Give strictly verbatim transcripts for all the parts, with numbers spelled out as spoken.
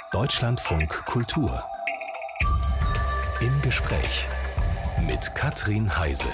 Deutschlandfunk Kultur. Im Gespräch mit Katrin Heise.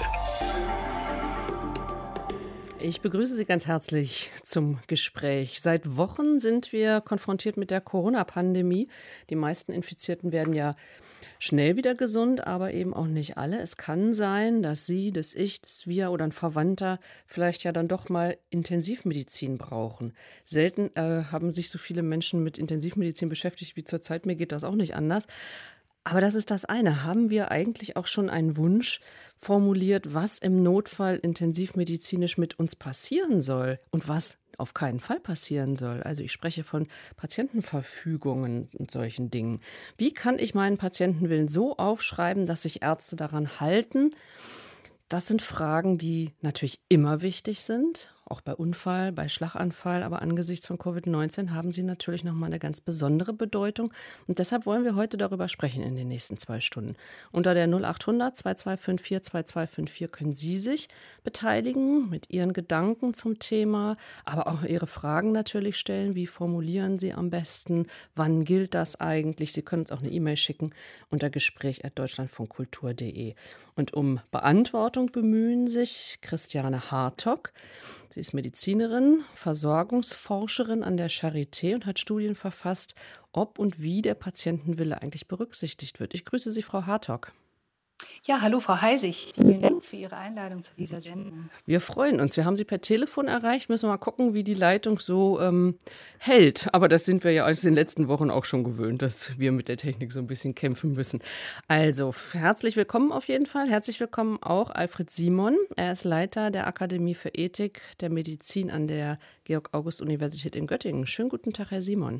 Ich begrüße Sie ganz herzlich zum Gespräch. Seit Wochen sind wir konfrontiert mit der Corona-Pandemie. Die meisten Infizierten werden ja schnell wieder gesund, aber eben auch nicht alle. Es kann sein, dass Sie, dass ich, dass wir oder ein Verwandter vielleicht ja dann doch mal Intensivmedizin brauchen. Selten äh, haben sich so viele Menschen mit Intensivmedizin beschäftigt wie zurzeit. Mir geht das auch nicht anders. Aber das ist das eine. Haben wir eigentlich auch schon einen Wunsch formuliert, was im Notfall intensivmedizinisch mit uns passieren soll und was auf keinen Fall passieren soll? Also ich spreche von Patientenverfügungen und solchen Dingen. Wie kann ich meinen Patientenwillen so aufschreiben, dass sich Ärzte daran halten? Das sind Fragen, die natürlich immer wichtig sind, auch bei Unfall, bei Schlaganfall, aber angesichts von Covid neunzehn haben sie natürlich nochmal eine ganz besondere Bedeutung. Und deshalb wollen wir heute darüber sprechen in den nächsten zwei Stunden. Unter der null acht hundert zwei zwei fünf vier zwei zwei fünf vier können Sie sich beteiligen mit Ihren Gedanken zum Thema, aber auch Ihre Fragen natürlich stellen. Wie formulieren Sie am besten? Wann gilt das eigentlich? Sie können uns auch eine E-Mail schicken unter gespräch at deutschlandfunkkultur punkt de. Und um Beantwortung bemühen sich Christiane Hartog. Sie ist Medizinerin, Versorgungsforscherin an der Charité und hat Studien verfasst, ob und wie der Patientenwille eigentlich berücksichtigt wird. Ich grüße Sie, Frau Hartog. Ja, hallo Frau Heisig. Vielen Dank für Ihre Einladung zu dieser Sendung. Wir freuen uns. Wir haben Sie per Telefon erreicht. Müssen wir mal gucken, wie die Leitung so ähm, hält. Aber das sind wir ja aus den letzten Wochen auch schon gewöhnt, dass wir mit der Technik so ein bisschen kämpfen müssen. Also herzlich willkommen auf jeden Fall. Herzlich willkommen auch Alfred Simon. Er ist Leiter der Akademie für Ethik der Medizin an der Georg-August-Universität in Göttingen. Schönen guten Tag, Herr Simon.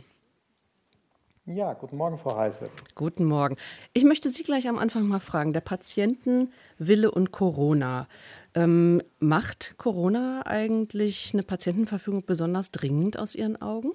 Ja, guten Morgen, Frau Heise. Guten Morgen. Ich möchte Sie gleich am Anfang mal fragen, der Patientenwille und Corona. Ähm, macht Corona eigentlich eine Patientenverfügung besonders dringend aus Ihren Augen?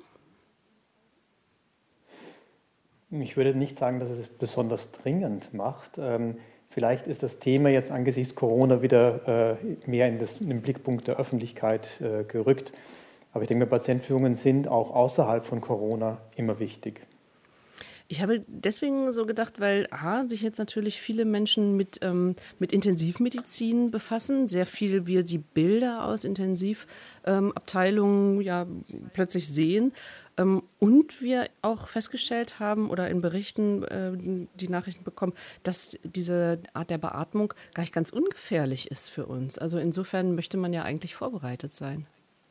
Ich würde nicht sagen, dass es es besonders dringend macht. Ähm, vielleicht ist das Thema jetzt angesichts Corona wieder äh, mehr in, das, in den Blickpunkt der Öffentlichkeit äh, gerückt. Aber ich denke, Patientenverfügungen sind auch außerhalb von Corona immer wichtig. Ich habe deswegen so gedacht, weil A, sich jetzt natürlich viele Menschen mit, ähm, mit Intensivmedizin befassen, sehr viel wir die Bilder aus Intensivabteilungen ähm, ja plötzlich sehen ähm, und wir auch festgestellt haben oder in Berichten äh, die Nachrichten bekommen, dass diese Art der Beatmung gar nicht ganz ungefährlich ist für uns. Also insofern möchte man ja eigentlich vorbereitet sein.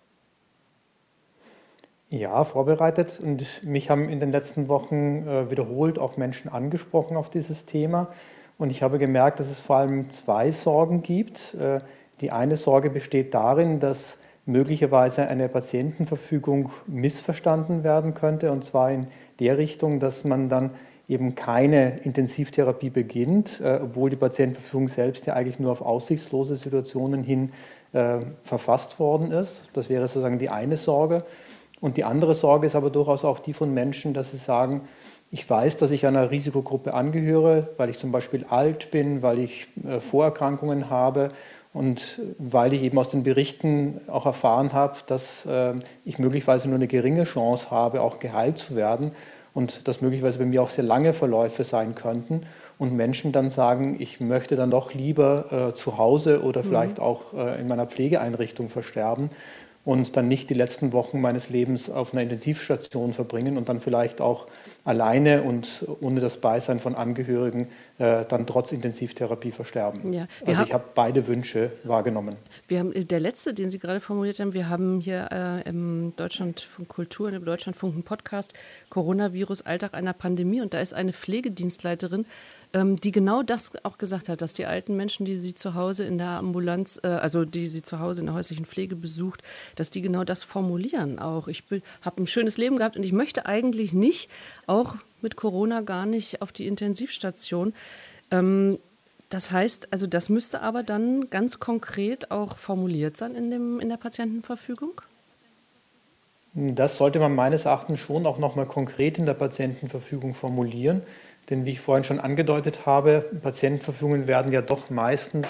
Ja, vorbereitet, und mich haben in den letzten Wochen äh, wiederholt auch Menschen angesprochen auf dieses Thema, und ich habe gemerkt, dass es vor allem zwei Sorgen gibt. Äh, die eine Sorge besteht darin, dass möglicherweise eine Patientenverfügung missverstanden werden könnte, und zwar in der Richtung, dass man dann eben keine Intensivtherapie beginnt, äh, obwohl die Patientenverfügung selbst ja eigentlich nur auf aussichtslose Situationen hin äh, verfasst worden ist. Das wäre sozusagen die eine Sorge. Und die andere Sorge ist aber durchaus auch die von Menschen, dass sie sagen, ich weiß, dass ich einer Risikogruppe angehöre, weil ich zum Beispiel alt bin, weil ich äh, Vorerkrankungen habe und weil ich eben aus den Berichten auch erfahren habe, dass äh, ich möglicherweise nur eine geringe Chance habe, auch geheilt zu werden, und dass möglicherweise bei mir auch sehr lange Verläufe sein könnten. Und Menschen dann sagen, ich möchte dann doch lieber äh, zu Hause oder vielleicht mhm. auch äh, in meiner Pflegeeinrichtung versterben und dann nicht die letzten Wochen meines Lebens auf einer Intensivstation verbringen und dann vielleicht auch alleine und ohne das Beisein von Angehörigen äh, dann trotz Intensivtherapie versterben. Ja, also haben, ich habe beide Wünsche wahrgenommen. Wir haben, der letzte, den Sie gerade formuliert haben, wir haben hier äh, im Deutschlandfunk Kultur, im Deutschlandfunk einen Podcast, Coronavirus, Alltag einer Pandemie, und da ist eine Pflegedienstleiterin, ähm, die genau das auch gesagt hat, dass die alten Menschen, die sie zu Hause in der Ambulanz, äh, also die sie zu Hause in der häuslichen Pflege besucht, dass die genau das formulieren auch. Ich habe ein schönes Leben gehabt und ich möchte eigentlich nicht, auch mit Corona, gar nicht auf die Intensivstation. Ähm, das heißt, also das müsste aber dann ganz konkret auch formuliert sein in, dem, in der Patientenverfügung? Das sollte man meines Erachtens schon auch nochmal konkret in der Patientenverfügung formulieren. Denn wie ich vorhin schon angedeutet habe, Patientenverfügungen werden ja doch meistens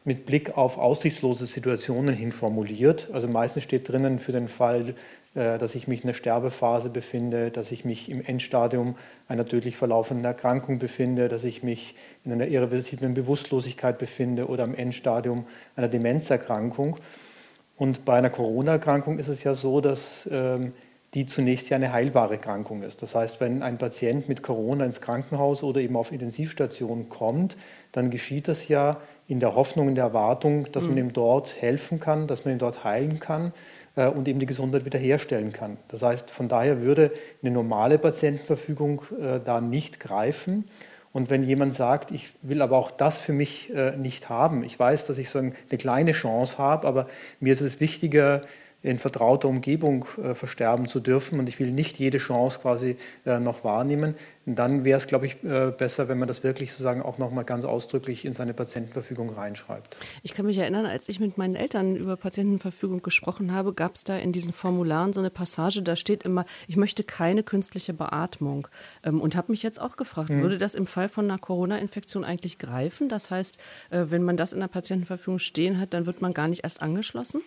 mit Blick auf aussichtslose Situationen hin formuliert. Also meistens steht drinnen für den Fall, äh, dass ich mich in der Sterbephase befinde, dass ich mich im Endstadium einer tödlich verlaufenden Erkrankung befinde, dass ich mich in einer irreversiblen Bewusstlosigkeit befinde oder am Endstadium einer Demenzerkrankung. Und bei einer Corona-Erkrankung ist es ja so, dass ähm, die zunächst ja eine heilbare Erkrankung ist. Das heißt, wenn ein Patient mit Corona ins Krankenhaus oder eben auf Intensivstation kommt, dann geschieht das ja in der Hoffnung, in der Erwartung, dass man ihm dort helfen kann, dass man ihn dort heilen kann äh, und eben die Gesundheit wiederherstellen kann. Das heißt, von daher würde eine normale Patientenverfügung äh, da nicht greifen. Und wenn jemand sagt, ich will aber auch das für mich äh, nicht haben, ich weiß, dass ich so eine kleine Chance habe, aber mir ist es wichtiger, in vertrauter Umgebung äh, versterben zu dürfen und ich will nicht jede Chance quasi äh, noch wahrnehmen, dann wäre es, glaube ich, äh, besser, wenn man das wirklich sozusagen auch nochmal ganz ausdrücklich in seine Patientenverfügung reinschreibt. Ich kann mich erinnern, als ich mit meinen Eltern über Patientenverfügung gesprochen habe, gab es da in diesen Formularen so eine Passage, da steht immer, ich möchte keine künstliche Beatmung. Ähm, und habe mich jetzt auch gefragt, mhm. würde das im Fall von einer Corona-Infektion eigentlich greifen? Das heißt, äh, wenn man das in der Patientenverfügung stehen hat, dann wird man gar nicht erst angeschlossen?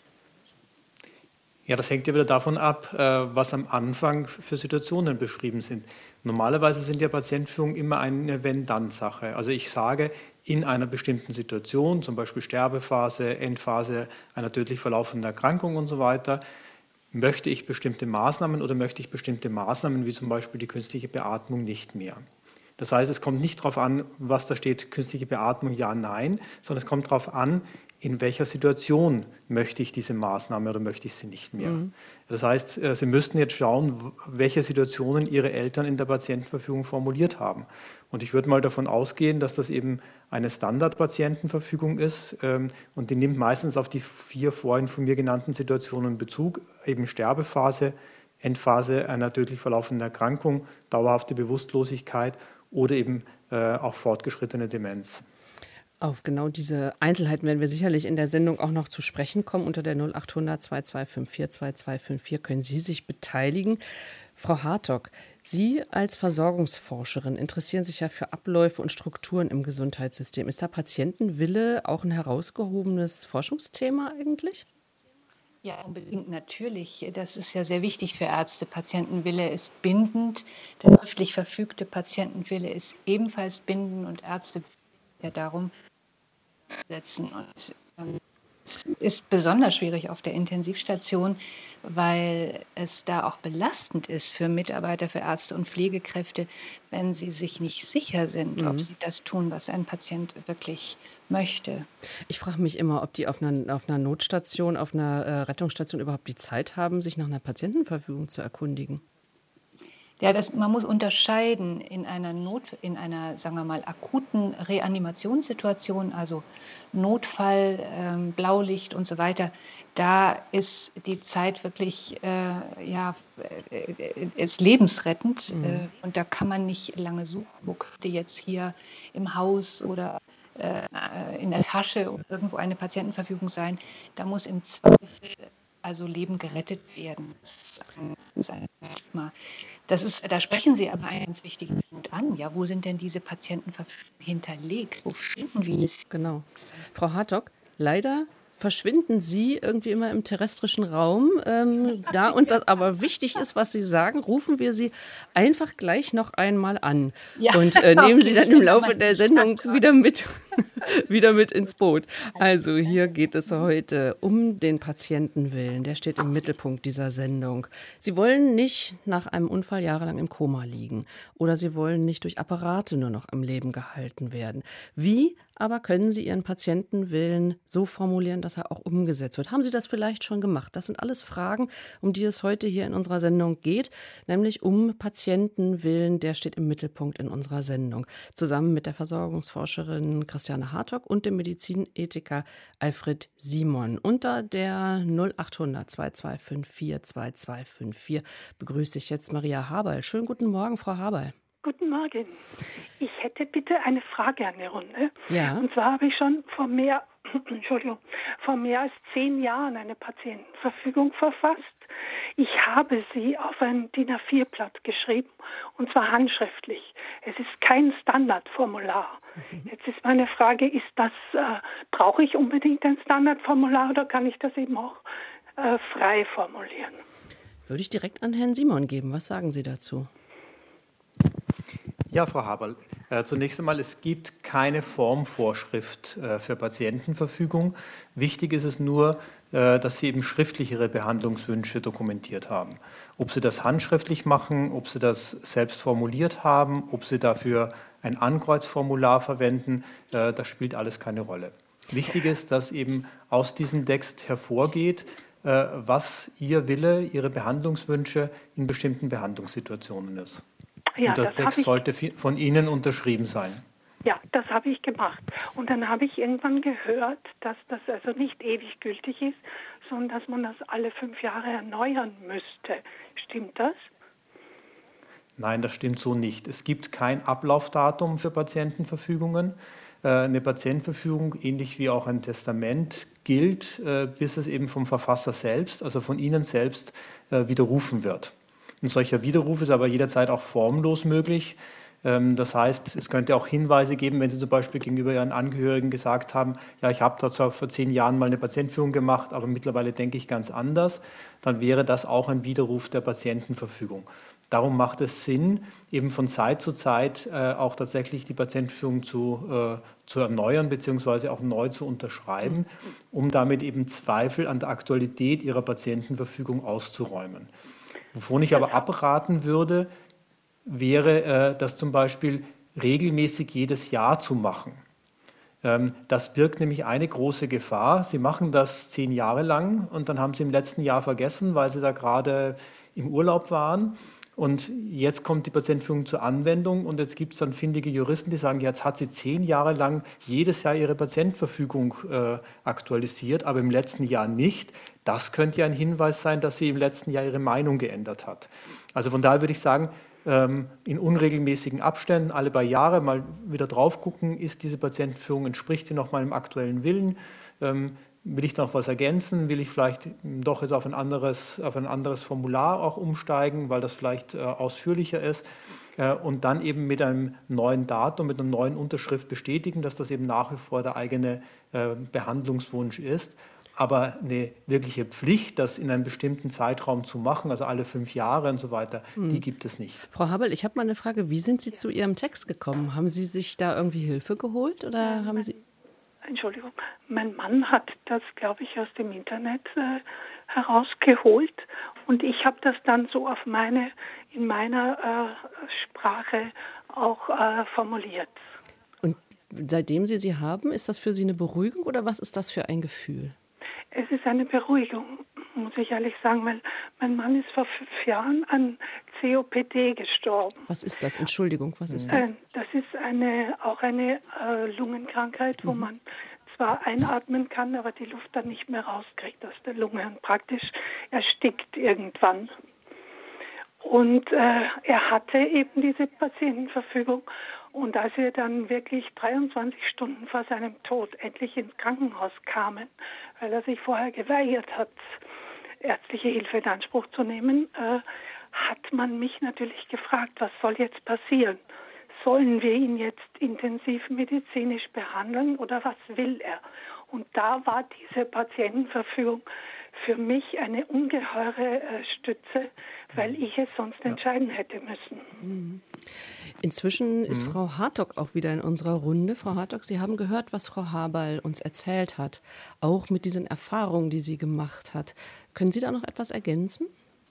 Ja, das hängt ja wieder davon ab, was am Anfang für Situationen beschrieben sind. Normalerweise sind ja Patientenverfügungen immer eine Wenn-Dann-Sache. Also ich sage, in einer bestimmten Situation, zum Beispiel Sterbephase, Endphase einer tödlich verlaufenden Erkrankung und so weiter, möchte ich bestimmte Maßnahmen oder möchte ich bestimmte Maßnahmen, wie zum Beispiel die künstliche Beatmung, nicht mehr. Das heißt, es kommt nicht darauf an, was da steht, künstliche Beatmung, ja, nein, sondern es kommt darauf an, in welcher Situation möchte ich diese Maßnahme oder möchte ich sie nicht mehr. Mhm. Das heißt, Sie müssten jetzt schauen, welche Situationen Ihre Eltern in der Patientenverfügung formuliert haben. Und ich würde mal davon ausgehen, dass das eben eine Standardpatientenverfügung ist und die nimmt meistens auf die vier vorhin von mir genannten Situationen Bezug, eben Sterbephase, Endphase einer tödlich verlaufenden Erkrankung, dauerhafte Bewusstlosigkeit oder eben auch fortgeschrittene Demenz. Auf genau diese Einzelheiten werden wir sicherlich in der Sendung auch noch zu sprechen kommen. Unter der null acht hundert zwei zwei fünf vier zwei zwei fünf vier können Sie sich beteiligen. Frau Hartog, Sie als Versorgungsforscherin interessieren sich ja für Abläufe und Strukturen im Gesundheitssystem. Ist da Patientenwille auch ein herausgehobenes Forschungsthema eigentlich? Ja, unbedingt natürlich. Das ist ja sehr wichtig für Ärzte. Patientenwille ist bindend. Der schriftlich verfügte Patientenwille ist ebenfalls bindend und Ärzte bitten ja darum, setzen. Und ähm, es ist besonders schwierig auf der Intensivstation, weil es da auch belastend ist für Mitarbeiter, für Ärzte und Pflegekräfte, wenn sie sich nicht sicher sind, mhm. ob sie das tun, was ein Patient wirklich möchte. Ich frage mich immer, ob die auf einer, auf einer Notstation, auf einer äh, Rettungsstation überhaupt die Zeit haben, sich nach einer Patientenverfügung zu erkundigen. Ja, das, man muss unterscheiden in einer Not, in einer, sagen wir mal, akuten Reanimationssituation, also Notfall, ähm, Blaulicht und so weiter. Da ist die Zeit wirklich, äh, ja, äh, ist lebensrettend mhm. äh, und da kann man nicht lange suchen, wo könnte jetzt hier im Haus oder äh, in der Tasche irgendwo eine Patientenverfügung sein. Da muss im Zweifel also Leben gerettet werden. Das ist ein, das ist ein Thema. Das ist, da sprechen Sie aber einen ganz wichtigen Punkt an. Ja, wo sind denn diese Patientenverfügungen hinterlegt? Wo finden wir es? Genau. Frau Hartog, leider verschwinden Sie irgendwie immer im terrestrischen Raum. Ähm, da uns das aber wichtig ist, was Sie sagen, rufen wir Sie einfach gleich noch einmal an. Ja, und äh, nehmen Sie dann im Laufe der Sendung wieder mit, wieder mit ins Boot. Also hier geht es heute um den Patientenwillen. Der steht im Mittelpunkt dieser Sendung. Sie wollen nicht nach einem Unfall jahrelang im Koma liegen. Oder Sie wollen nicht durch Apparate nur noch am Leben gehalten werden. Wie aber können Sie Ihren Patientenwillen so formulieren, dass er auch umgesetzt wird? Haben Sie das vielleicht schon gemacht? Das sind alles Fragen, um die es heute hier in unserer Sendung geht, nämlich um Patientenwillen. Der steht im Mittelpunkt in unserer Sendung. Zusammen mit der Versorgungsforscherin Christiane Hartog und dem Medizinethiker Alfred Simon. Unter der null acht hundert zwei zwei fünf vier zwei zwei fünf vier begrüße ich jetzt Maria Haberl. Schönen guten Morgen, Frau Haberl. Guten Morgen. Ich hätte bitte eine Frage an die Runde. Ja. Und zwar habe ich schon vor mehr Entschuldigung, vor mehr als zehn Jahren eine Patientenverfügung verfasst. Ich habe sie auf ein D I N A vier Blatt geschrieben, und zwar handschriftlich. Es ist kein Standardformular. Jetzt ist meine Frage, ist das, äh, brauche ich unbedingt ein Standardformular oder kann ich das eben auch äh, frei formulieren? Würde ich direkt an Herrn Simon geben. Was sagen Sie dazu? Ja, Frau Haberl, äh, zunächst einmal, es gibt keine Formvorschrift äh, für Patientenverfügung. Wichtig ist es nur, äh, dass Sie eben schriftlich Ihre Behandlungswünsche dokumentiert haben. Ob Sie das handschriftlich machen, ob Sie das selbst formuliert haben, ob Sie dafür ein Ankreuzformular verwenden, äh, das spielt alles keine Rolle. Wichtig ist, dass eben aus diesem Text hervorgeht, äh, was Ihr Wille, Ihre Behandlungswünsche in bestimmten Behandlungssituationen ist. Ja, und der das Text ich, sollte von Ihnen unterschrieben sein. Ja, das habe ich gemacht. Und dann habe ich irgendwann gehört, dass das also nicht ewig gültig ist, sondern dass man das alle fünf Jahre erneuern müsste. Stimmt das? Nein, das stimmt so nicht. Es gibt kein Ablaufdatum für Patientenverfügungen. Eine Patientenverfügung, ähnlich wie auch ein Testament, gilt, bis es eben vom Verfasser selbst, also von Ihnen selbst, widerrufen wird. Ein solcher Widerruf ist aber jederzeit auch formlos möglich. Das heißt, es könnte auch Hinweise geben, wenn Sie zum Beispiel gegenüber Ihren Angehörigen gesagt haben, ja, ich habe da zwar vor zehn Jahren mal eine Patientenverfügung gemacht, aber mittlerweile denke ich ganz anders, dann wäre das auch ein Widerruf der Patientenverfügung. Darum macht es Sinn, eben von Zeit zu Zeit äh, auch tatsächlich die Patientenverfügung zu, äh, zu erneuern bzw. auch neu zu unterschreiben, um damit eben Zweifel an der Aktualität Ihrer Patientenverfügung auszuräumen. Wovon ich aber abraten würde, wäre, äh, das zum Beispiel regelmäßig jedes Jahr zu machen. Ähm, das birgt nämlich eine große Gefahr. Sie machen das zehn Jahre lang und dann haben Sie im letzten Jahr vergessen, weil Sie da gerade im Urlaub waren. Und jetzt kommt die Patientenverfügung zur Anwendung und jetzt gibt es dann findige Juristen, die sagen, jetzt hat sie zehn Jahre lang jedes Jahr ihre Patientenverfügung äh, aktualisiert, aber im letzten Jahr nicht. Das könnte ja ein Hinweis sein, dass sie im letzten Jahr ihre Meinung geändert hat. Also von daher würde ich sagen, ähm, in unregelmäßigen Abständen, alle paar Jahre mal wieder drauf gucken, ist diese Patientenverfügung, entspricht sie noch meinem aktuellen Willen? Ähm, Will ich noch was ergänzen? Will ich vielleicht doch jetzt auf ein anderes, auf ein anderes Formular auch umsteigen, weil das vielleicht äh, ausführlicher ist? Äh, und dann eben mit einem neuen Datum, mit einer neuen Unterschrift bestätigen, dass das eben nach wie vor der eigene äh, Behandlungswunsch ist. Aber eine wirkliche Pflicht, das in einem bestimmten Zeitraum zu machen, also alle fünf Jahre und so weiter, hm. die gibt es nicht. Frau Haberl, ich habe mal eine Frage. Wie sind Sie zu Ihrem Text gekommen? Haben Sie sich da irgendwie Hilfe geholt oder ja, haben Sie... Entschuldigung, mein Mann hat das, glaube ich, aus dem Internet äh, herausgeholt und ich habe das dann so auf meine, in meiner äh, Sprache auch äh, formuliert. Und seitdem Sie sie haben, ist das für Sie eine Beruhigung oder was ist das für ein Gefühl? Es ist eine Beruhigung, muss ich ehrlich sagen, weil mein Mann ist vor fünf Jahren an C O P D gestorben. Was ist das? Entschuldigung, was ist das? Das ist eine, auch eine äh, Lungenkrankheit, wo mhm. man zwar einatmen kann, aber die Luft dann nicht mehr rauskriegt aus der Lunge und praktisch erstickt irgendwann. Und äh, er hatte eben diese Patientenverfügung. Und als wir dann wirklich dreiundzwanzig Stunden vor seinem Tod endlich ins Krankenhaus kamen, weil er sich vorher geweigert hat, ärztliche Hilfe in Anspruch zu nehmen, äh, hat man mich natürlich gefragt, was soll jetzt passieren? Sollen wir ihn jetzt intensiv medizinisch behandeln oder was will er? Und da war diese Patientenverfügung für mich eine ungeheure äh, Stütze, weil ich es sonst ja. entscheiden hätte müssen. Inzwischen ist mhm. Frau Hartog auch wieder in unserer Runde. Frau Hartog, Sie haben gehört, was Frau Haberl uns erzählt hat, auch mit diesen Erfahrungen, die sie gemacht hat. Können Sie da noch etwas ergänzen?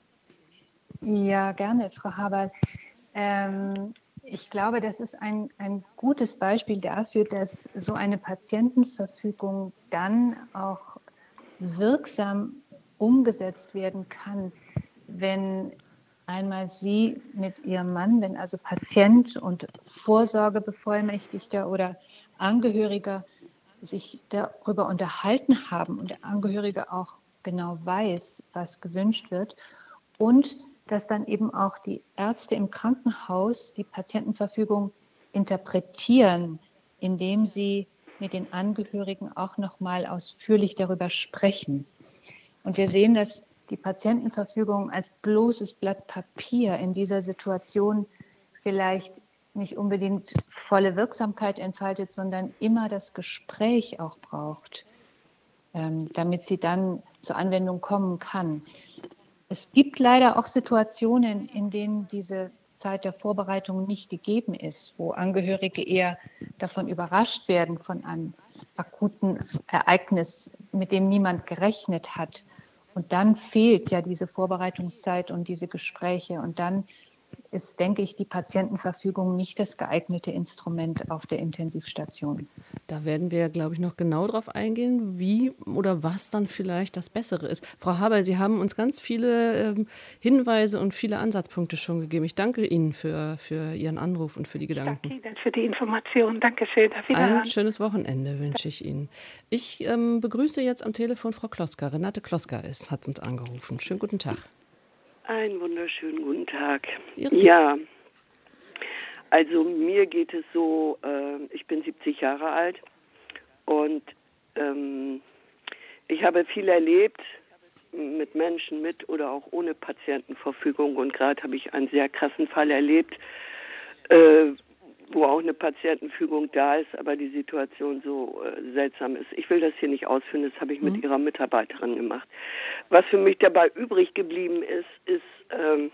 Ja, gerne, Frau Haberl. Ähm, ich glaube, das ist ein, ein gutes Beispiel dafür, dass so eine Patientenverfügung dann auch wirksam umgesetzt werden kann, wenn einmal Sie mit Ihrem Mann, wenn also Patient und Vorsorgebevollmächtigter oder Angehöriger sich darüber unterhalten haben und der Angehörige auch genau weiß, was gewünscht wird und dass dann eben auch die Ärzte im Krankenhaus die Patientenverfügung interpretieren, indem sie mit den Angehörigen auch noch mal ausführlich darüber sprechen. Und wir sehen, dass die Patientenverfügung als bloßes Blatt Papier in dieser Situation vielleicht nicht unbedingt volle Wirksamkeit entfaltet, sondern immer das Gespräch auch braucht, ähm, damit sie dann zur Anwendung kommen kann. Es gibt leider auch Situationen, in denen diese Zeit der Vorbereitung nicht gegeben ist, wo Angehörige eher davon überrascht werden, von einem akuten Ereignis, mit dem niemand gerechnet hat. Und dann fehlt ja diese Vorbereitungszeit und diese Gespräche. Und dann ist, denke ich, die Patientenverfügung nicht das geeignete Instrument auf der Intensivstation. Da werden wir, glaube ich, noch genau drauf eingehen, wie oder was dann vielleicht das Bessere ist. Frau Haber, Sie haben uns ganz viele ähm, Hinweise und viele Ansatzpunkte schon gegeben. Ich danke Ihnen für, für Ihren Anruf und für die Gedanken. Danke Ihnen für die Information. Dankeschön. Auf Wiederhören. Ein schönes Wochenende wünsche ich Ihnen. Ich ähm, begrüße jetzt am Telefon Frau Kloska. Renate Kloska ist, hat uns angerufen. Schönen guten Tag. Einen wunderschönen guten Tag. Ihre Ja, also mir geht es so, äh, ich bin siebzig Jahre alt und ähm, ich habe viel erlebt mit Menschen mit oder auch ohne Patientenverfügung und gerade habe ich einen sehr krassen Fall erlebt, äh, wo auch eine Patientenverfügung da ist, aber die Situation so äh, seltsam ist. Ich will das hier nicht ausführen, das habe ich mit mhm. ihrer Mitarbeiterin gemacht. Was für mich dabei übrig geblieben ist, ist ähm,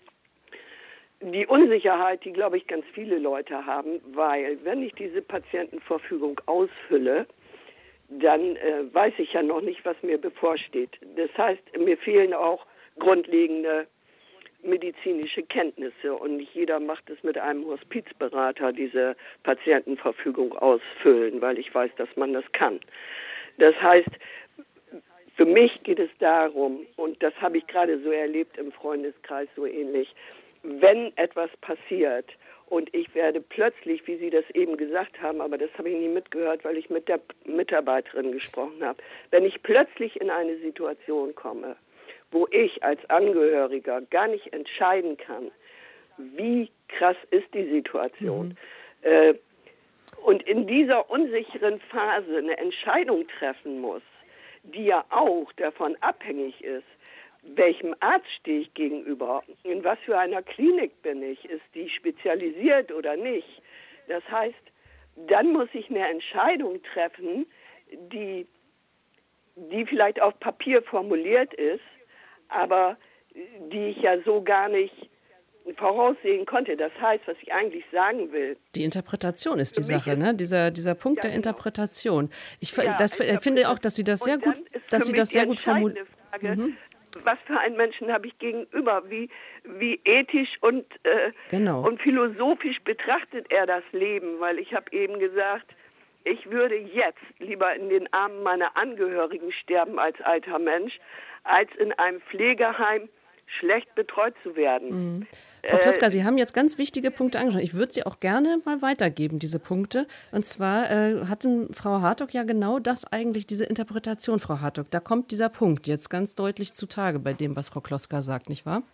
die Unsicherheit, die, glaube ich, ganz viele Leute haben, weil wenn ich diese Patientenverfügung ausfülle, dann äh, weiß ich ja noch nicht, was mir bevorsteht. Das heißt, mir fehlen auch grundlegende medizinische Kenntnisse und nicht jeder macht es mit einem Hospizberater, diese Patientenverfügung ausfüllen, weil ich weiß, dass man das kann. Das heißt, für mich geht es darum, und das habe ich gerade so erlebt im Freundeskreis so ähnlich, wenn etwas passiert und ich werde plötzlich, wie Sie das eben gesagt haben, aber das habe ich nie mitgehört, weil ich mit der Mitarbeiterin gesprochen habe, wenn ich plötzlich in eine Situation komme, wo ich als Angehöriger gar nicht entscheiden kann, wie krass ist die Situation. Mhm. Äh, und in dieser unsicheren Phase eine Entscheidung treffen muss, die ja auch davon abhängig ist, welchem Arzt stehe ich gegenüber, in was für einer Klinik bin ich, ist die spezialisiert oder nicht. Das heißt, dann muss ich eine Entscheidung treffen, die, die vielleicht auf Papier formuliert ist, aber die ich ja so gar nicht voraussehen konnte. Das heißt, was ich eigentlich sagen will. Die Interpretation ist die Sache, ist, ne? Dieser, dieser Punkt ja, der genau. Interpretation. Ich ja, das, finde auch, dass Sie das sehr gut, dass Sie das sehr gut formulieren. Mhm. Was für einen Menschen habe ich gegenüber? Wie, wie ethisch und, äh, genau. und philosophisch betrachtet er das Leben? Weil ich habe eben gesagt, ich würde jetzt lieber in den Armen meiner Angehörigen sterben als alter Mensch, als in einem Pflegeheim schlecht betreut zu werden. Mhm. Frau Kloska, äh, Sie haben jetzt ganz wichtige Punkte angesprochen. Ich würde sie auch gerne mal weitergeben, diese Punkte. Und zwar äh, hatte Frau Hartog ja genau das eigentlich, diese Interpretation, Frau Hartog. Da kommt dieser Punkt jetzt ganz deutlich zutage bei dem, was Frau Kloska sagt, nicht wahr?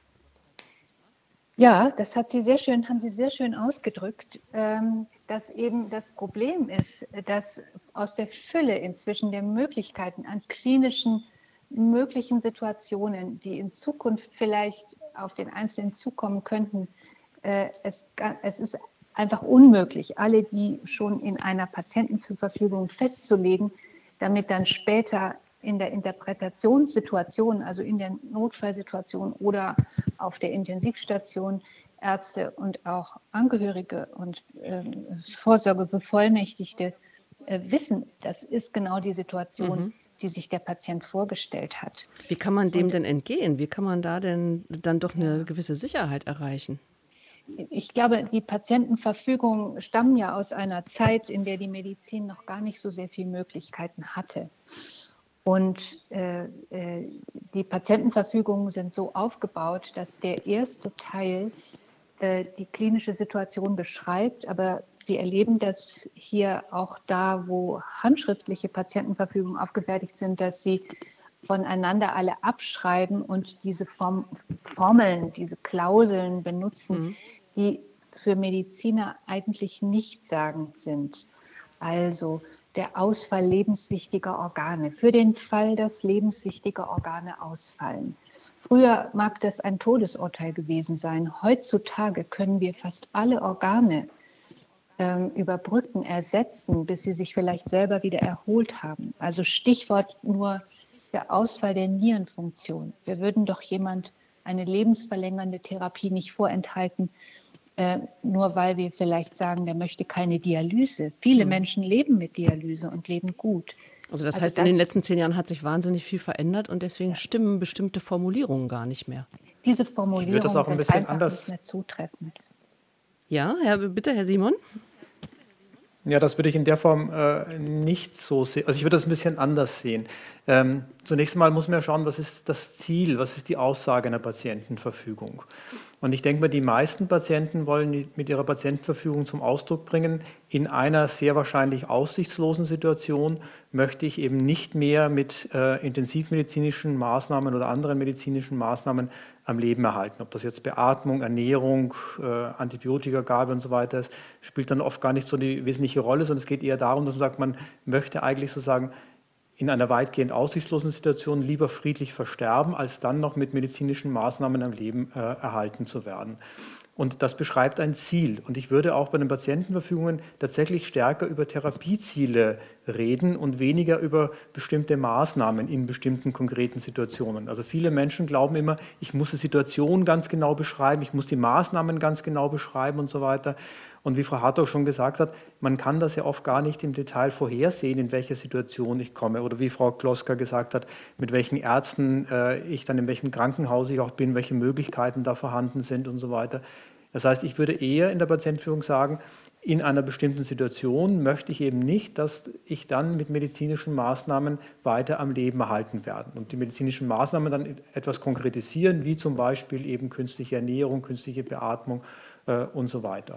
Ja, das hat Sie sehr schön, haben Sie sehr schön ausgedrückt, ähm, dass eben das Problem ist, dass aus der Fülle inzwischen der Möglichkeiten an klinischen möglichen Situationen, die in Zukunft vielleicht auf den Einzelnen zukommen könnten, äh, es, es ist einfach unmöglich, alle die schon in einer Patientenverfügung festzulegen, damit dann später in der Interpretationssituation, also in der Notfallsituation oder auf der Intensivstation Ärzte und auch Angehörige und äh, Vorsorgebevollmächtigte äh, wissen, das ist genau die Situation, mhm. die sich der Patient vorgestellt hat. Wie kann man dem und, denn entgehen? Wie kann man da denn dann doch eine gewisse Sicherheit erreichen? Ich glaube, die Patientenverfügungen stammen ja aus einer Zeit, in der die Medizin noch gar nicht so sehr viele Möglichkeiten hatte. Und äh, äh, die Patientenverfügungen sind so aufgebaut, dass der erste Teil äh, die klinische Situation beschreibt, aber wir erleben das hier auch da, wo handschriftliche Patientenverfügungen aufgefertigt sind, dass sie voneinander alle abschreiben und diese Form, Formeln, diese Klauseln benutzen, mhm. die für Mediziner eigentlich nichtssagend sind. Also der Ausfall lebenswichtiger Organe, für den Fall, dass lebenswichtige Organe ausfallen. Früher mag das ein Todesurteil gewesen sein. Heutzutage können wir fast alle Organe ähm, überbrücken, ersetzen, bis sie sich vielleicht selber wieder erholt haben. Also Stichwort nur der Ausfall der Nierenfunktion. Wir würden doch jemand eine lebensverlängernde Therapie nicht vorenthalten, äh, nur weil wir vielleicht sagen, der möchte keine Dialyse. Viele mhm. Menschen leben mit Dialyse und leben gut. Also das also heißt, das, in den letzten zehn Jahren hat sich wahnsinnig viel verändert und deswegen ja. stimmen bestimmte Formulierungen gar nicht mehr. Diese Formulierungen das auch ein sind bisschen einfach anders. nicht mehr zutreffend. Ja, Herr, bitte, Herr Simon. Ja, das würde ich in der Form äh, nicht so sehen. Also ich würde das ein bisschen anders sehen. Ähm, zunächst einmal muss man ja schauen, was ist das Ziel, was ist die Aussage einer Patientenverfügung. Und ich denke mal, die meisten Patienten wollen mit ihrer Patientenverfügung zum Ausdruck bringen, in einer sehr wahrscheinlich aussichtslosen Situation möchte ich eben nicht mehr mit äh, intensivmedizinischen Maßnahmen oder anderen medizinischen Maßnahmen am Leben erhalten. Ob das jetzt Beatmung, Ernährung, äh, Antibiotikagabe und so weiter ist, spielt dann oft gar nicht so die wesentliche Rolle, sondern es geht eher darum, dass man sagt, man möchte eigentlich sozusagen in einer weitgehend aussichtslosen Situation lieber friedlich versterben, als dann noch mit medizinischen Maßnahmen am Leben äh, erhalten zu werden. Und das beschreibt ein Ziel. Und ich würde auch bei den Patientenverfügungen tatsächlich stärker über Therapieziele reden und weniger über bestimmte Maßnahmen in bestimmten konkreten Situationen. Also viele Menschen glauben immer, ich muss die Situation ganz genau beschreiben, ich muss die Maßnahmen ganz genau beschreiben und so weiter. Und wie Frau Hartog schon gesagt hat, man kann das ja oft gar nicht im Detail vorhersehen, in welche Situation ich komme. Oder wie Frau Kloska gesagt hat, mit welchen Ärzten äh, ich dann in welchem Krankenhaus ich auch bin, welche Möglichkeiten da vorhanden sind und so weiter. Das heißt, ich würde eher in der Patientenführung sagen, in einer bestimmten Situation möchte ich eben nicht, dass ich dann mit medizinischen Maßnahmen weiter am Leben erhalten werde. Und die medizinischen Maßnahmen dann etwas konkretisieren, wie zum Beispiel eben künstliche Ernährung, künstliche Beatmung äh, und so weiter.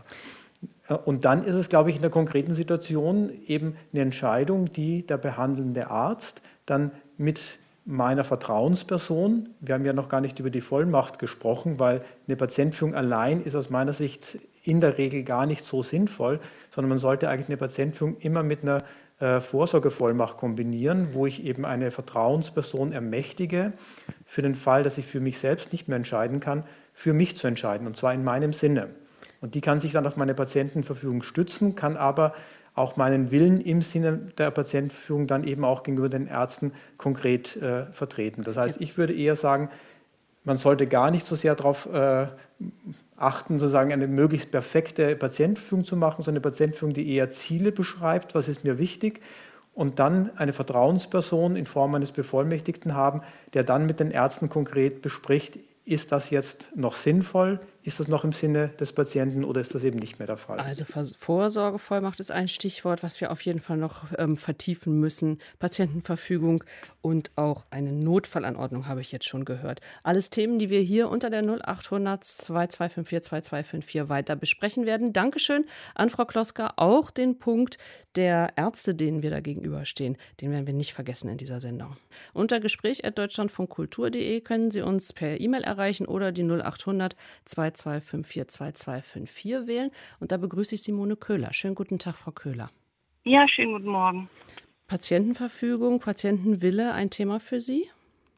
Und dann ist es, glaube ich, in der konkreten Situation eben eine Entscheidung, die der behandelnde Arzt dann mit meiner Vertrauensperson, wir haben ja noch gar nicht über die Vollmacht gesprochen, weil eine Patientenführung allein ist aus meiner Sicht in der Regel gar nicht so sinnvoll, sondern man sollte eigentlich eine Patientenführung immer mit einer äh, Vorsorgevollmacht kombinieren, wo ich eben eine Vertrauensperson ermächtige, für den Fall, dass ich für mich selbst nicht mehr entscheiden kann, für mich zu entscheiden, und zwar in meinem Sinne. Und die kann sich dann auf meine Patientenverfügung stützen, kann aber auch meinen Willen im Sinne der Patientenverfügung dann eben auch gegenüber den Ärzten konkret äh, vertreten. Das heißt, ich würde eher sagen, man sollte gar nicht so sehr darauf äh, achten, sozusagen eine möglichst perfekte Patientenverfügung zu machen, sondern eine Patientenverfügung, die eher Ziele beschreibt, was ist mir wichtig, und dann eine Vertrauensperson in Form eines Bevollmächtigten haben, der dann mit den Ärzten konkret bespricht, ist das jetzt noch sinnvoll? Ist das noch im Sinne des Patienten oder ist das eben nicht mehr der Fall? Also Vorsorgevollmacht ist ein Stichwort, was wir auf jeden Fall noch ähm, vertiefen müssen. Patientenverfügung und auch eine Notfallanordnung habe ich jetzt schon gehört. Alles Themen, die wir hier unter der null achthundert zwei zwei fünf vier zwei zwei fünf vier weiter besprechen werden. Dankeschön an Frau Kloska. Auch den Punkt der Ärzte, denen wir da gegenüberstehen, den werden wir nicht vergessen in dieser Sendung. Unter gespräch at deutschlandfunkkultur punkt de können Sie uns per E-Mail erreichen oder die null achthundert zwei zwei fünf vier zwei zwei fünf vier wählen. Und da begrüße ich Simone Köhler. Schönen guten Tag, Frau Köhler. Ja, schönen guten Morgen. Patientenverfügung, Patientenwille, ein Thema für Sie?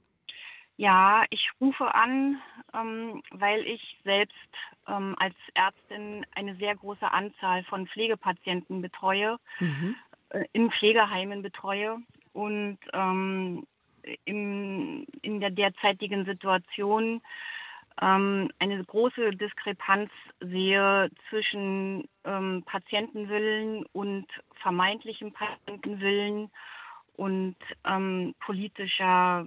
Ja, ich rufe an, ähm, weil ich selbst ähm, als Ärztin eine sehr große Anzahl von Pflegepatienten betreue, mhm. äh, in Pflegeheimen betreue und ähm, im, in der derzeitigen Situation ähm, eine große Diskrepanz sehe zwischen ähm, Patientenwillen und vermeintlichem Patientenwillen und ähm, politischer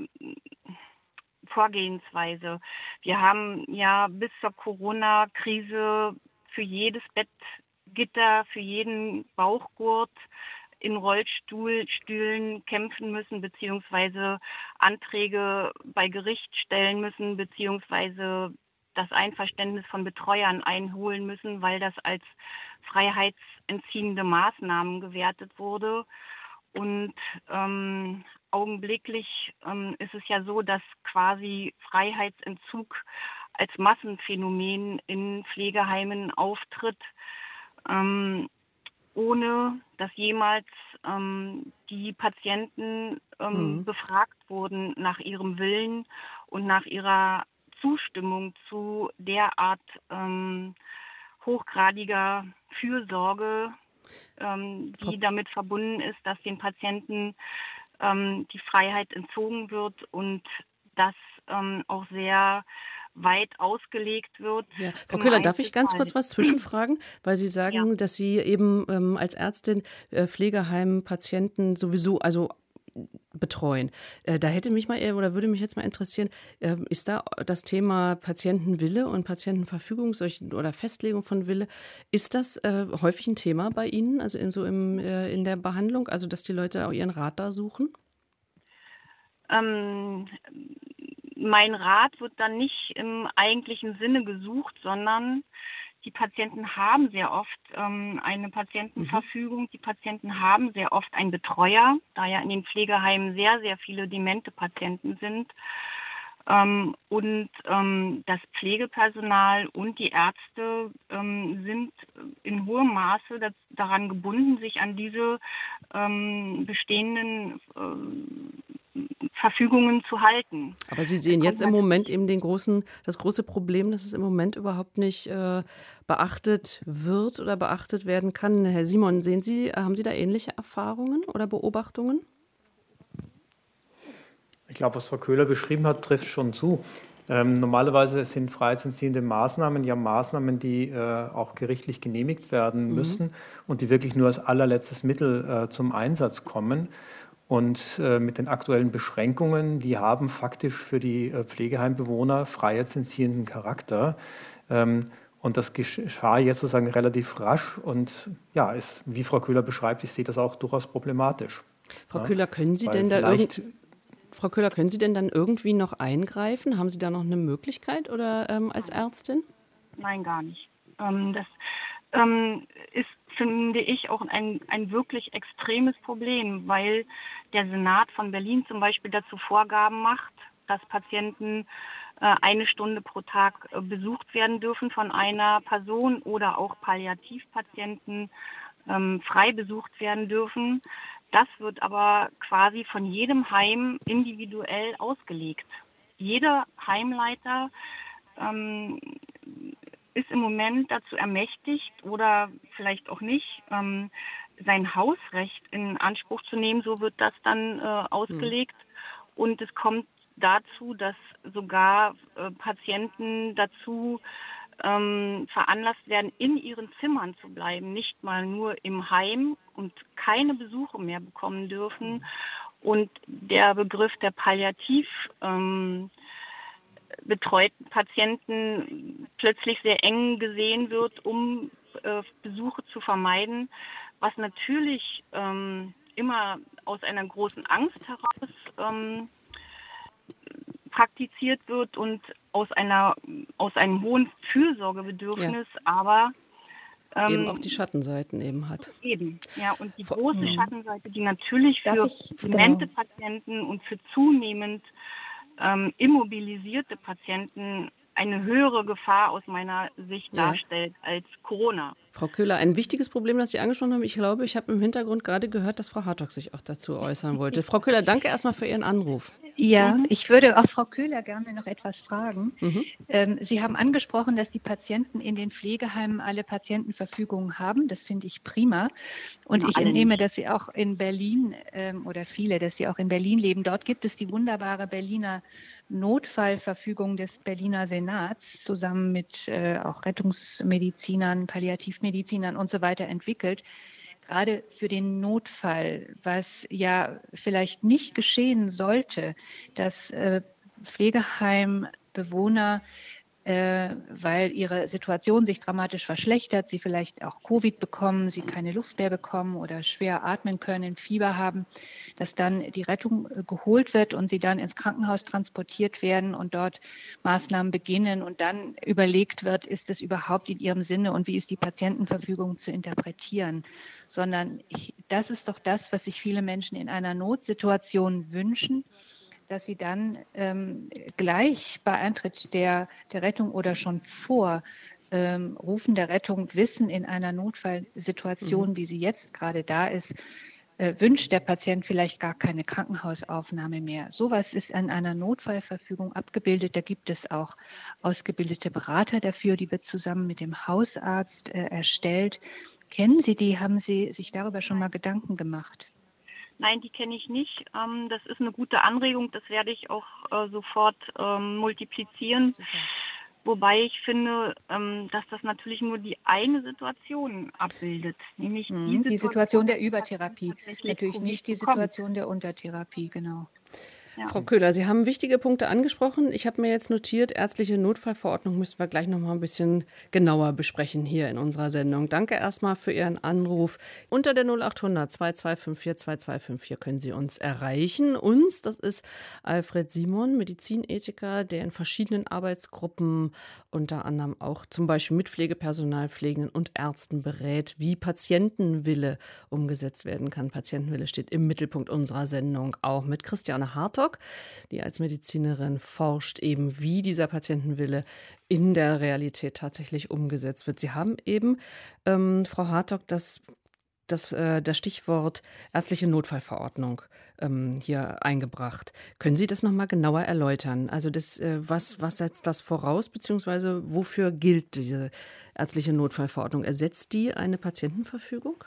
Vorgehensweise. Wir haben ja bis zur Corona-Krise für jedes Bettgitter, für jeden Bauchgurt in Rollstühlen kämpfen müssen, beziehungsweise Anträge bei Gericht stellen müssen, beziehungsweise das Einverständnis von Betreuern einholen müssen, weil das als freiheitsentziehende Maßnahmen gewertet wurde. Und ähm, augenblicklich ähm, ist es ja so, dass quasi Freiheitsentzug als Massenphänomen in Pflegeheimen auftritt. Ähm, ohne dass jemals ähm, die Patienten ähm, Mhm. befragt wurden nach ihrem Willen und nach ihrer Zustimmung zu derart ähm, hochgradiger Fürsorge, ähm, Frau die damit verbunden ist, dass den Patienten ähm, die Freiheit entzogen wird und das ähm, auch sehr weit ausgelegt wird Ja, Frau im Köhler, darf ich ganz Einzelfall. kurz was zwischenfragen? Weil Sie Ja. sagen, dass Sie eben ähm, als Ärztin äh, Pflegeheimpatienten sowieso, also betreuen. Äh, da hätte mich mal eher oder würde mich jetzt mal interessieren, äh, ist da das Thema Patientenwille und Patientenverfügung solch, oder Festlegung von Wille, ist das äh, häufig ein Thema bei Ihnen, also in so im, äh, in der Behandlung, also dass die Leute auch ihren Rat da suchen? Ähm, mein Rat wird dann nicht im eigentlichen Sinne gesucht, sondern die Patienten haben sehr oft ähm, eine Mhm. Patientenverfügung. Die Patienten haben sehr oft einen Betreuer, da ja in den Pflegeheimen sehr, sehr viele demente Patienten sind. Ähm, und ähm, das Pflegepersonal und die Ärzte ähm, sind in hohem Maße das, daran gebunden, sich an diese ähm, bestehenden ähm, Verfügungen zu halten. Aber Sie Es sehen kommt jetzt im Moment natürlich, eben den großen, das große Problem, dass es im Moment überhaupt nicht äh, beachtet wird oder beachtet werden kann. Herr Simon, sehen Sie, haben Sie da ähnliche Erfahrungen oder Beobachtungen? Ich glaube, was Frau Köhler beschrieben hat, trifft schon zu. Ähm, normalerweise sind freiheitsentziehende Maßnahmen ja Maßnahmen, die äh, auch gerichtlich genehmigt werden Mhm. müssen und die wirklich nur als allerletztes Mittel äh, zum Einsatz kommen. Und äh, mit den aktuellen Beschränkungen, die haben faktisch für die äh, Pflegeheimbewohner freiheitsentziehenden Charakter. Ähm, und das geschah jetzt sozusagen relativ rasch und ja, ist, wie Frau Köhler beschreibt, ich sehe das auch durchaus problematisch. Frau Ja, Köhler, können Sie weil denn da irgend, vielleicht Frau Köhler, können Sie denn dann irgendwie noch eingreifen? Haben Sie da noch eine Möglichkeit oder ähm, als nein, Ärztin? nein, gar nicht. Ähm, das ähm, ist, finde ich, auch ein, ein wirklich extremes Problem, weil der Senat von Berlin zum Beispiel dazu Vorgaben macht, dass Patienten äh, eine Stunde pro Tag äh, besucht werden dürfen von einer Person oder auch Palliativpatienten ähm, frei besucht werden dürfen. Das wird aber quasi von jedem Heim individuell ausgelegt. Jeder Heimleiter ähm, ist im Moment dazu ermächtigt oder vielleicht auch nicht, ähm, sein Hausrecht in Anspruch zu nehmen. So wird das dann äh, Hm. ausgelegt. Und es kommt dazu, dass sogar äh, Patienten dazu ähm, veranlasst werden, in ihren Zimmern zu bleiben, nicht mal nur im Heim und keine Besuche mehr bekommen dürfen. Und der Begriff der Palliativ ähm, betreuten Patienten plötzlich sehr eng gesehen wird, um äh, Besuche zu vermeiden, was natürlich ähm, immer aus einer großen Angst heraus ähm, praktiziert wird und aus einer aus einem hohen Ja, Fürsorgebedürfnis, aber eben auch ähm, die Schattenseiten eben hat. eben, ja, und die Frau- große Mhm. Schattenseite, die natürlich Darf für ich, demente genau. Patienten und für zunehmend ähm, immobilisierte Patienten eine höhere Gefahr aus meiner Sicht Ja. darstellt als Corona. Frau Köhler, ein wichtiges Problem, das Sie angesprochen haben, ich glaube, ich habe im Hintergrund gerade gehört, dass Frau Hartog sich auch dazu äußern wollte. Frau Köhler, danke erstmal für Ihren Anruf. Ja, Mhm. ich würde auch Frau Köhler gerne noch etwas fragen. Mhm. Ähm, Sie haben angesprochen, dass die Patienten in den Pflegeheimen alle Patientenverfügungen haben. Das finde ich prima. Und Na, ich alle entnehme, nicht. dass Sie auch in Berlin ähm, oder viele, dass Sie auch in Berlin leben. Dort gibt es die wunderbare Berliner Notfallverfügung des Berliner Senats zusammen mit äh, auch Rettungsmedizinern, Palliativmedizinern und so weiter entwickelt. Gerade für den Notfall, was ja vielleicht nicht geschehen sollte, dass äh, Pflegeheimbewohner, äh, weil ihre Situation sich dramatisch verschlechtert, sie vielleicht auch Covid bekommen, sie keine Luft mehr bekommen oder schwer atmen können, Fieber haben, dass dann die Rettung äh, geholt wird und sie dann ins Krankenhaus transportiert werden und dort Maßnahmen beginnen und dann überlegt wird, ist es überhaupt in ihrem Sinne und wie ist die Patientenverfügung zu interpretieren, sondern ich, das ist doch das, was sich viele Menschen in einer Notsituation wünschen, dass sie dann ähm, gleich bei Eintritt der, der Rettung oder schon vor ähm, rufen der Rettung wissen, in einer Notfallsituation, mhm. wie sie jetzt gerade da ist, äh, wünscht der Patient vielleicht gar keine Krankenhausaufnahme mehr. Sowas ist in einer Notfallverfügung abgebildet. Da gibt es auch ausgebildete Berater dafür, die wird zusammen mit dem Hausarzt äh, erstellt. Kennen Sie die? Haben Sie sich darüber schon mal Gedanken gemacht? Nein, die kenne ich nicht. Ähm, das ist eine gute Anregung. Das werde ich auch äh, sofort ähm, multiplizieren. Super. Wobei ich finde, ähm, dass das natürlich nur die eine Situation abbildet, nämlich mhm, die, Situation, die Situation der Übertherapie. Natürlich nicht die Situation der Untertherapie, genau. Ja. Frau Köhler, Sie haben wichtige Punkte angesprochen. Ich habe mir jetzt notiert, ärztliche Notfallverordnung müssen wir gleich noch mal ein bisschen genauer besprechen hier in unserer Sendung. Danke erstmal für Ihren Anruf. Unter der null acht hundert zwei zwei fünf vier zwei zwei fünf vier können Sie uns erreichen. Uns, das ist Alfred Simon, Medizinethiker, der in verschiedenen Arbeitsgruppen, unter anderem auch zum Beispiel mit Pflegepersonal, Pflegenden und Ärzten berät, wie Patientenwille umgesetzt werden kann. Patientenwille steht im Mittelpunkt unserer Sendung, auch mit Christiane Hartog, die als Medizinerin forscht, eben wie dieser Patientenwille in der Realität tatsächlich umgesetzt wird. Sie haben eben, ähm, Frau Hartog, das, das, äh, das Stichwort ärztliche Notfallverordnung ähm, hier eingebracht. Können Sie das nochmal genauer erläutern? Also das, äh, was, was setzt das voraus, beziehungsweise wofür gilt diese ärztliche Notfallverordnung? Ersetzt die eine Patientenverfügung?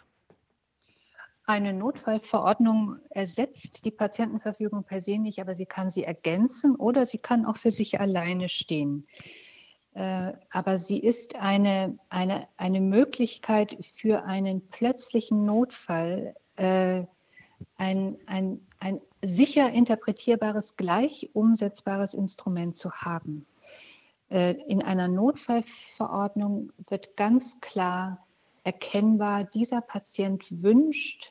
Eine Notfallverordnung ersetzt die Patientenverfügung per se nicht, aber sie kann sie ergänzen oder sie kann auch für sich alleine stehen. Äh, aber sie ist eine, eine, eine Möglichkeit für einen plötzlichen Notfall, äh, ein, ein, ein sicher interpretierbares, gleich umsetzbares Instrument zu haben. Äh, in einer Notfallverordnung wird ganz klar erkennbar, dieser Patient wünscht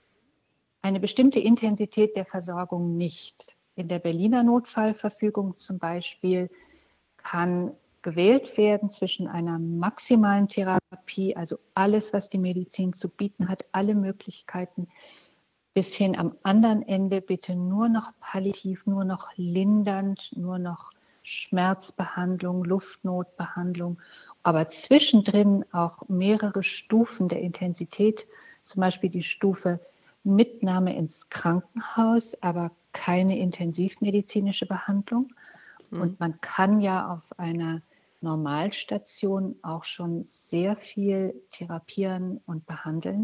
eine bestimmte Intensität der Versorgung nicht. In der Berliner Notfallverfügung zum Beispiel kann gewählt werden zwischen einer maximalen Therapie, also alles, was die Medizin zu bieten hat, alle Möglichkeiten, bis hin am anderen Ende bitte nur noch palliativ, nur noch lindernd, nur noch Schmerzbehandlung, Luftnotbehandlung, aber zwischendrin auch mehrere Stufen der Intensität, zum Beispiel die Stufe Mitnahme ins Krankenhaus, aber keine intensivmedizinische Behandlung. Mhm. Und man kann ja auf einer Normalstation auch schon sehr viel therapieren und behandeln.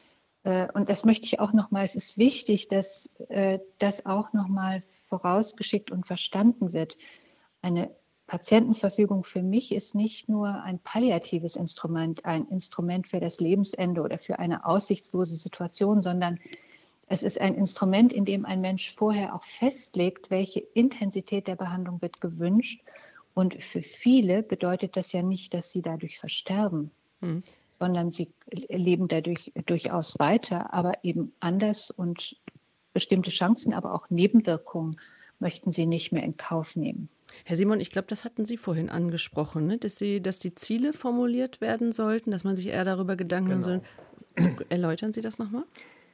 Und das möchte ich auch nochmal, es ist wichtig, dass das auch nochmal vorausgeschickt und verstanden wird. Eine Patientenverfügung für mich ist nicht nur ein palliatives Instrument, ein Instrument für das Lebensende oder für eine aussichtslose Situation, sondern es ist ein Instrument, in dem ein Mensch vorher auch festlegt, welche Intensität der Behandlung wird gewünscht. Und für viele bedeutet das ja nicht, dass sie dadurch versterben, mhm. sondern sie leben dadurch durchaus weiter, aber eben anders, und bestimmte Chancen, aber auch Nebenwirkungen möchten sie nicht mehr in Kauf nehmen. Herr Simon, ich glaube, das hatten Sie vorhin angesprochen, ne? dass, Sie, dass die Ziele formuliert werden sollten, dass man sich eher darüber Gedanken machen soll. Erläutern Sie das nochmal?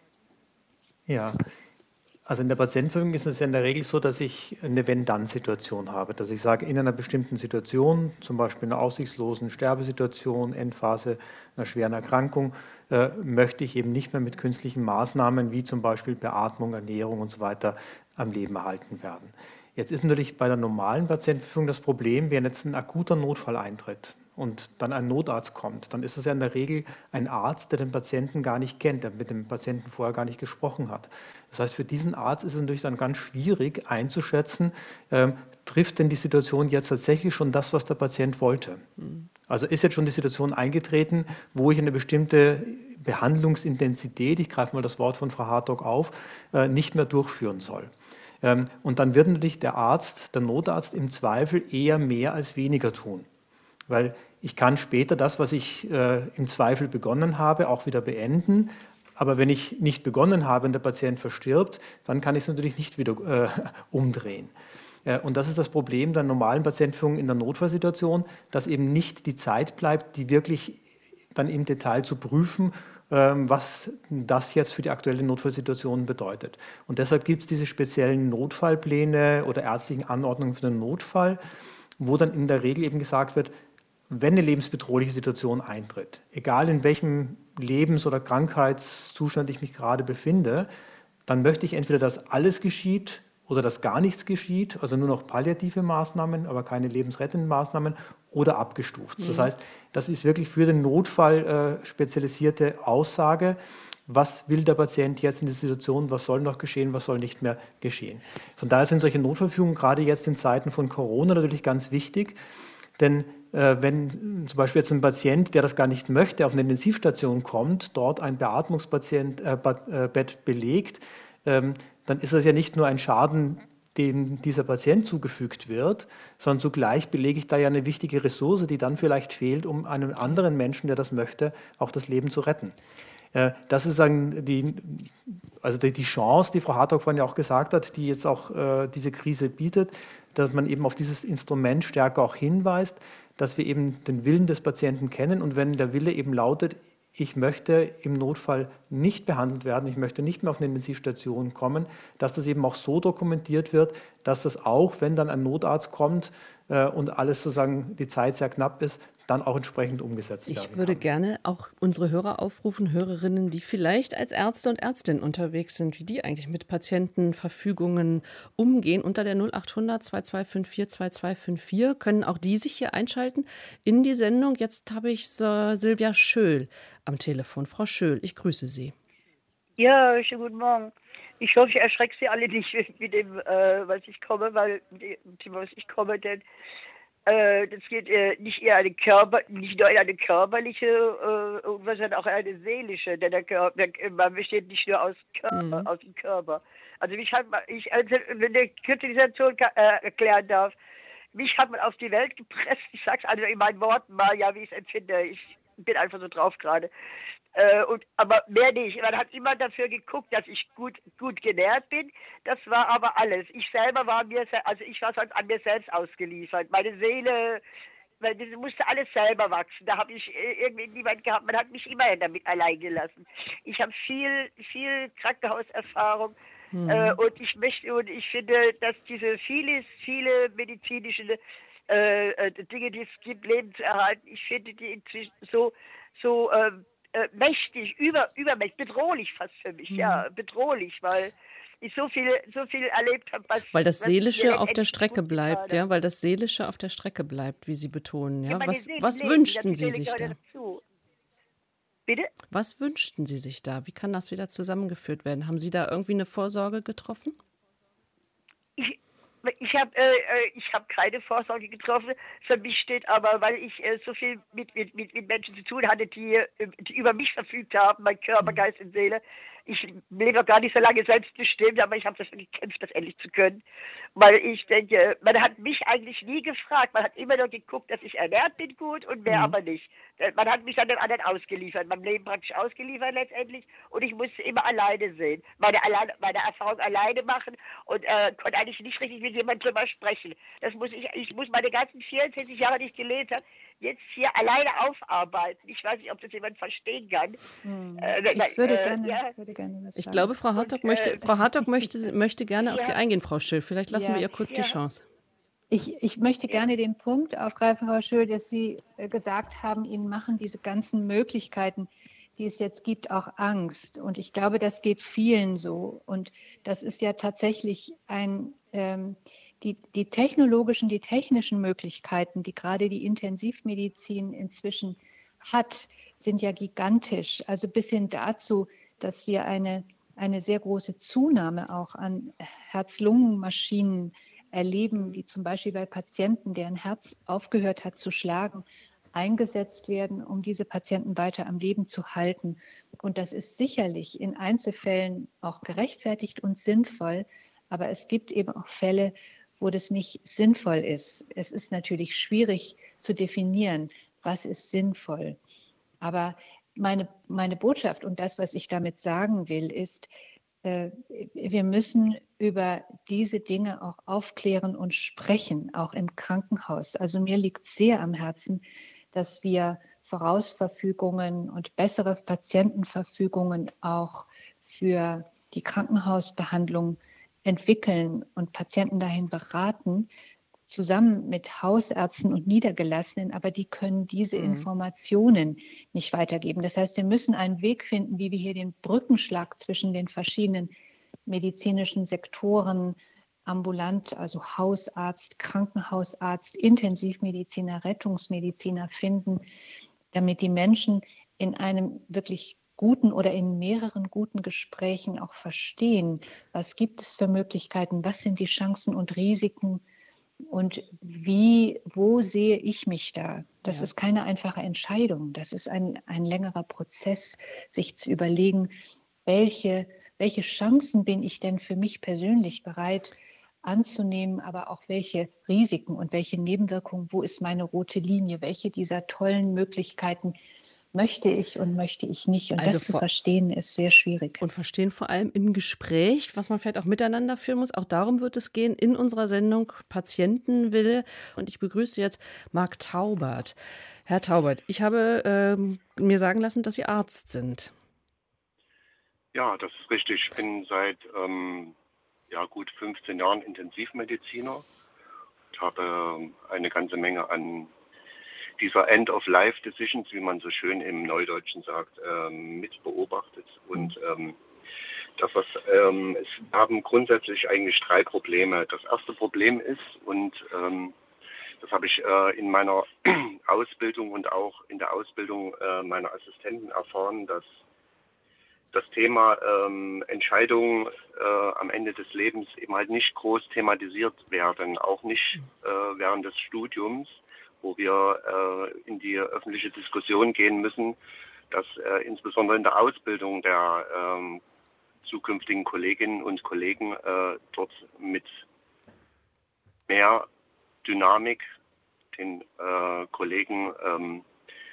Ja, also in der Patientenverfügung ist es ja in der Regel so, dass ich eine Wenn-Dann-Situation habe. Dass ich sage, in einer bestimmten Situation, zum Beispiel einer aussichtslosen Sterbesituation, Endphase einer schweren Erkrankung, äh, möchte ich eben nicht mehr mit künstlichen Maßnahmen wie zum Beispiel Beatmung, Ernährung und so weiter am Leben erhalten werden. Jetzt ist natürlich bei der normalen Patientenverfügung das Problem, wenn jetzt ein akuter Notfall eintritt und dann ein Notarzt kommt, dann ist es ja in der Regel ein Arzt, der den Patienten gar nicht kennt, der mit dem Patienten vorher gar nicht gesprochen hat. Das heißt, für diesen Arzt ist es natürlich dann ganz schwierig einzuschätzen, ähm, trifft denn die Situation jetzt tatsächlich schon das, was der Patient wollte? Mhm. Also ist jetzt schon die Situation eingetreten, wo ich eine bestimmte Behandlungsintensität, ich greife mal das Wort von Frau Hartog auf, äh, nicht mehr durchführen soll. Und dann wird natürlich der Arzt, der Notarzt im Zweifel eher mehr als weniger tun. Weil ich kann später das, was ich äh, im Zweifel begonnen habe, auch wieder beenden. Aber wenn ich nicht begonnen habe und der Patient verstirbt, dann kann ich es natürlich nicht wieder äh, umdrehen. Äh, und das ist das Problem der normalen Patientenverfügung in der Notfallsituation, dass eben nicht die Zeit bleibt, die wirklich dann im Detail zu prüfen, was das jetzt für die aktuelle Notfallsituation bedeutet. Und deshalb gibt es diese speziellen Notfallpläne oder ärztlichen Anordnungen für den Notfall, wo dann in der Regel eben gesagt wird, wenn eine lebensbedrohliche Situation eintritt, egal in welchem Lebens- oder Krankheitszustand ich mich gerade befinde, dann möchte ich entweder, dass alles geschieht oder dass gar nichts geschieht, also nur noch palliative Maßnahmen, aber keine lebensrettenden Maßnahmen oder abgestuft. Mhm. Das heißt, das ist wirklich für den Notfall äh, spezialisierte Aussage. Was will der Patient jetzt in der Situation, was soll noch geschehen, was soll nicht mehr geschehen. Von daher sind solche Notfallführungen gerade jetzt in Zeiten von Corona natürlich ganz wichtig, denn äh, wenn zum Beispiel jetzt ein Patient, der das gar nicht möchte, auf eine Intensivstation kommt, dort ein Beatmungspatient äh, äh, Bett belegt, ähm, dann ist das ja nicht nur ein Schaden, dem dieser Patient zugefügt wird, sondern zugleich belege ich da ja eine wichtige Ressource, die dann vielleicht fehlt, um einem anderen Menschen, der das möchte, auch das Leben zu retten. Das ist sagen, die, also die Chance, die Frau Hartog vorhin ja auch gesagt hat, die jetzt auch äh, diese Krise bietet, dass man eben auf dieses Instrument stärker auch hinweist, dass wir eben den Willen des Patienten kennen und wenn der Wille eben lautet, ich möchte im Notfall nicht behandelt werden, ich möchte nicht mehr auf eine Intensivstation kommen, dass das eben auch so dokumentiert wird, dass das auch, wenn dann ein Notarzt kommt äh, und alles sozusagen die Zeit sehr knapp ist, dann auch entsprechend umgesetzt werden kann. Ich würde gerne auch unsere Hörer aufrufen, Hörerinnen, die vielleicht als Ärzte und Ärztinnen unterwegs sind, wie die eigentlich mit Patientenverfügungen umgehen. Unter der null acht hundert zwei zwei fünf vier zwei zwei fünf vier können auch die sich hier einschalten in die Sendung. Jetzt habe ich so Silvia Schöll am Telefon. Frau Schöll, ich grüße Sie. Ja, schönen guten Morgen. Ich hoffe, ich erschrecke Sie alle nicht mit dem, äh, was ich komme, weil mit dem, was ich komme, denn Äh, das geht äh, nicht eher eine Körper, nicht nur in eine körperliche, äh, irgendwas, sondern auch eine seelische, denn der Körper, man besteht nicht nur aus Körper, mhm. aus dem Körper. Also mich hat man, ich, also, wenn ich kurze Situation äh, erklären darf, mich hat man auf die Welt gepresst, ich sag's also in meinen Worten mal, ja, wie ich es empfinde, ich bin einfach so drauf gerade. Äh, und, aber mehr nicht. Man hat immer dafür geguckt, dass ich gut, gut genährt bin. Das war aber alles. Ich selber war mir, also ich war sonst an mir selbst ausgeliefert. Meine Seele, das musste alles selber wachsen. Da habe ich irgendwie niemand gehabt. Man hat mich immer damit allein gelassen. Ich habe viel, viel Krankenhauserfahrung. Mhm. Äh, und ich möchte, und ich finde, dass diese viele, viele medizinischen äh, Dinge, die es gibt, Leben zu erhalten, ich finde die inzwischen so, so, äh, Äh, mächtig, über, übermächtig, bedrohlich fast für mich, mhm. ja, bedrohlich, weil ich so viel, so viel erlebt habe. Was, weil das Seelische auf der Strecke bleibt, gerade. ja, weil das Seelische auf der Strecke bleibt, wie Sie betonen, ja. ja was was leben, wünschten Sie sich da? Dazu. Bitte? Was wünschten Sie sich da? Wie kann das wieder zusammengeführt werden? Haben Sie da irgendwie eine Vorsorge getroffen? Ich, Ich habe äh, ich hab keine Vorsorge getroffen. Für mich steht aber, weil ich äh, so viel mit, mit, mit, mit Menschen zu tun hatte, die, die über mich verfügt haben, mein Körper, Geist und Seele. Ich lebe noch gar nicht so lange selbstbestimmt, aber ich habe das gekämpft, das endlich zu können. Weil ich denke, man hat mich eigentlich nie gefragt. Man hat immer nur geguckt, dass ich ernährt bin gut und mehr mhm. aber nicht. Man hat mich an den anderen ausgeliefert, meinem Leben praktisch ausgeliefert letztendlich. Und ich musste immer alleine sehen, meine, alleine, meine Erfahrung alleine machen und äh, konnte eigentlich nicht richtig mit jemandem drüber sprechen. Das muss ich, ich muss meine ganzen vierundzwanzig Jahre, die ich gelebt habe, jetzt hier alleine aufarbeiten. Ich weiß nicht, ob das jemand verstehen kann. Hm. Äh, ich würde, äh, gerne, ja. würde gerne was Ich sagen. glaube, Frau Hartog, und, möchte, äh, Frau Hartog möchte, möchte gerne ja. auf Sie eingehen, Frau Schöll. Vielleicht lassen ja. wir ihr kurz ja. die Chance. Ich, ich möchte gerne den Punkt aufgreifen, Frau Schöll, dass Sie gesagt haben, Ihnen machen diese ganzen Möglichkeiten, die es jetzt gibt, auch Angst. Und ich glaube, das geht vielen so. Und das ist ja tatsächlich ein... Ähm, Die, die technologischen, die technischen Möglichkeiten, die gerade die Intensivmedizin inzwischen hat, sind ja gigantisch. Also bis hin dazu, dass wir eine, eine sehr große Zunahme auch an Herz-Lungen-Maschinen erleben, die zum Beispiel bei Patienten, deren Herz aufgehört hat zu schlagen, eingesetzt werden, um diese Patienten weiter am Leben zu halten. Und das ist sicherlich in Einzelfällen auch gerechtfertigt und sinnvoll, aber es gibt eben auch Fälle, wo das nicht sinnvoll ist. Es ist natürlich schwierig zu definieren, was ist sinnvoll. Aber meine, meine Botschaft und das, was ich damit sagen will, ist, äh, wir müssen über diese Dinge auch aufklären und sprechen, auch im Krankenhaus. Also mir liegt sehr am Herzen, dass wir Vorausverfügungen und bessere Patientenverfügungen auch für die Krankenhausbehandlung entwickeln und Patienten dahin beraten, zusammen mit Hausärzten und Niedergelassenen, aber die können diese Mhm. Informationen nicht weitergeben. Das heißt, wir müssen einen Weg finden, wie wir hier den Brückenschlag zwischen den verschiedenen medizinischen Sektoren, ambulant, also Hausarzt, Krankenhausarzt, Intensivmediziner, Rettungsmediziner finden, damit die Menschen in einem wirklich guten oder in mehreren guten Gesprächen auch verstehen, was gibt es für Möglichkeiten, was sind die Chancen und Risiken und wie, wo sehe ich mich da? Das Ja. ist keine einfache Entscheidung. Das ist ein, ein längerer Prozess, sich zu überlegen, welche, welche Chancen bin ich denn für mich persönlich bereit anzunehmen, aber auch welche Risiken und welche Nebenwirkungen, wo ist meine rote Linie, welche dieser tollen Möglichkeiten möchte ich und möchte ich nicht. Und Also das zu vor verstehen, ist sehr schwierig. und verstehen vor allem im Gespräch, was man vielleicht auch miteinander führen muss. Auch darum wird es gehen in unserer Sendung Patientenwille. Und ich begrüße jetzt Marc Taubert. Herr Taubert, ich habe ähm, mir sagen lassen, dass Sie Arzt sind. Ja, das ist richtig. Ich bin seit ähm, ja, gut fünfzehn Jahren Intensivmediziner und habe ähm, eine ganze Menge an dieser End-of-Life-Decisions, wie man so schön im Neudeutschen sagt, ähm, mit beobachtet. Und ähm, das, was ähm, es haben grundsätzlich eigentlich drei Probleme. Das erste Problem ist, und ähm, das habe ich äh, in meiner Ausbildung und auch in der Ausbildung äh, meiner Assistenten erfahren, dass das Thema ähm, Entscheidungen äh, am Ende des Lebens eben halt nicht groß thematisiert werden, auch nicht äh, während des Studiums, wo wir äh, in die öffentliche Diskussion gehen müssen, dass äh, insbesondere in der Ausbildung der ähm, zukünftigen Kolleginnen und Kollegen äh, dort mit mehr Dynamik den äh, Kollegen ähm,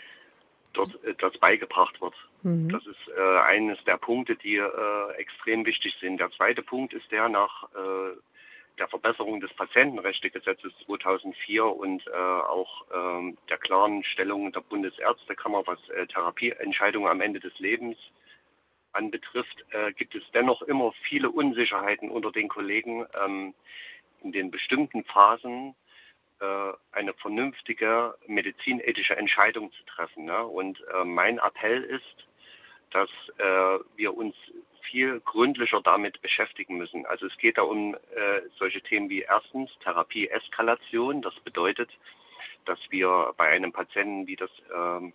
dort etwas beigebracht wird. Mhm. Das ist äh, eines der Punkte, die äh, extrem wichtig sind. Der zweite Punkt ist der nach äh, der Verbesserung des Patientenrechtegesetzes zweitausendvier und äh, auch äh, der klaren Stellung der Bundesärztekammer, was äh, Therapieentscheidungen am Ende des Lebens anbetrifft, äh, gibt es dennoch immer viele Unsicherheiten unter den Kollegen, ähm, in den bestimmten Phasen äh, eine vernünftige medizinethische Entscheidung zu treffen. Ne? Und äh, mein Appell ist, dass äh, wir uns viel gründlicher damit beschäftigen müssen. Also es geht da um äh, solche Themen wie erstens Therapieeskalation. Das bedeutet, dass wir bei einem Patienten, wie das ähm,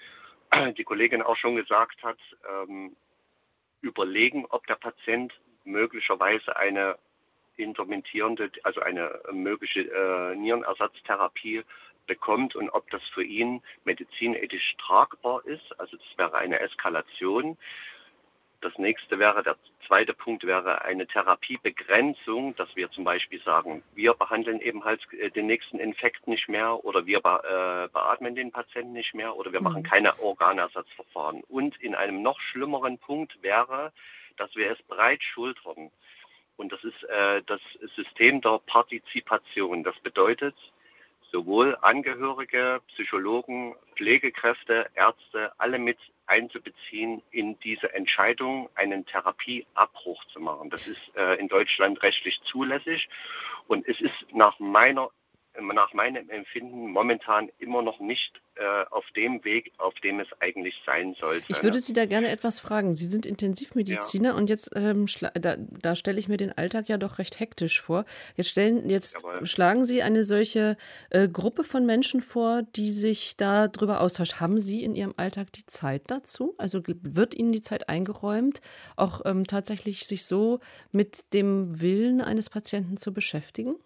die Kollegin auch schon gesagt hat, ähm, überlegen, ob der Patient möglicherweise eine intermittierende, also eine mögliche äh, Nierenersatztherapie bekommt und ob das für ihn medizinethisch tragbar ist. Also das wäre eine Eskalation. Das nächste wäre, der zweite Punkt wäre eine Therapiebegrenzung, dass wir zum Beispiel sagen, wir behandeln eben halt den nächsten Infekt nicht mehr oder wir be äh, beatmen den Patienten nicht mehr oder wir machen keine Organersatzverfahren. Und in einem noch schlimmeren Punkt wäre, dass wir es breit schultern. Und das ist äh, das System der Partizipation. Das bedeutet, sowohl Angehörige, Psychologen, Pflegekräfte, Ärzte, alle mit einzubeziehen in diese Entscheidung, einen Therapieabbruch zu machen. Das ist äh, in Deutschland rechtlich zulässig und es ist nach meiner nach meinem Empfinden momentan immer noch nicht äh, auf dem Weg, auf dem es eigentlich sein sollte. Ich würde Sie da gerne etwas fragen. Sie sind Intensivmediziner ja. und jetzt ähm, da, da stelle ich mir den Alltag ja doch recht hektisch vor. Jetzt stellen, jetzt Jawohl. schlagen Sie eine solche äh, Gruppe von Menschen vor, die sich darüber austauscht. Haben Sie in Ihrem Alltag die Zeit dazu? Also wird Ihnen die Zeit eingeräumt, auch ähm, tatsächlich sich so mit dem Willen eines Patienten zu beschäftigen?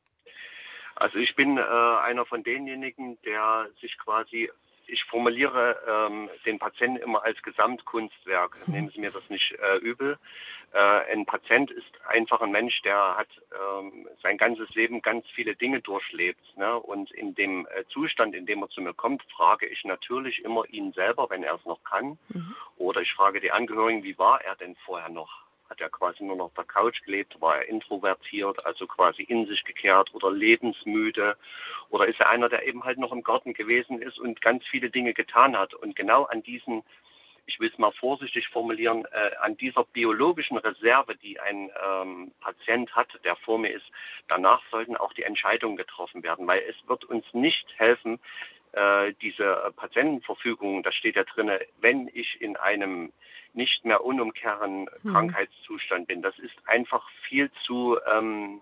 Also ich bin äh, einer von denjenigen, der sich quasi, ich formuliere ähm, den Patienten immer als Gesamtkunstwerk. Nehmen Sie mir das nicht äh, übel. Äh, ein Patient ist einfach ein Mensch, der hat ähm, sein ganzes Leben ganz viele Dinge durchlebt. Ne? Und in dem äh, Zustand, in dem er zu mir kommt, frage ich natürlich immer ihn selber, wenn er es noch kann. Mhm. Oder ich frage die Angehörigen, wie war er denn vorher noch? Hat er quasi nur noch auf der Couch gelebt, war er introvertiert, also quasi in sich gekehrt oder lebensmüde oder ist er einer, der eben halt noch im Garten gewesen ist und ganz viele Dinge getan hat. Und genau an diesen ich will es mal vorsichtig formulieren, äh, an dieser biologischen Reserve, die ein ähm, Patient hat, der vor mir ist, danach sollten auch die Entscheidungen getroffen werden, weil es wird uns nicht helfen, äh, diese Patientenverfügung, da steht ja drin, wenn ich in einem nicht mehr unumkehrenden hm. Krankheitszustand bin. Das ist einfach viel zu ähm,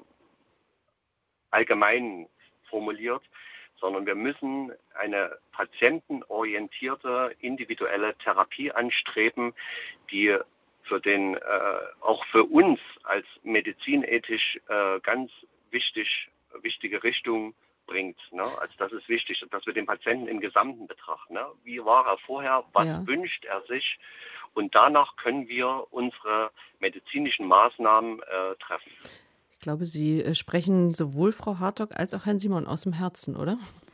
allgemein formuliert, sondern wir müssen eine patientenorientierte, individuelle Therapie anstreben, die für den, äh, auch für uns als medizinethisch äh, ganz wichtig, wichtige Richtung bringt. Ne? Also das ist wichtig, dass wir den Patienten im Gesamten betrachten. Ne? Wie war er vorher? Was ja. wünscht er sich? Und danach können wir unsere medizinischen Maßnahmen äh, treffen. Ich glaube, Sie äh, sprechen sowohl Frau Hartog als auch Herrn Simon aus dem Herzen, oder?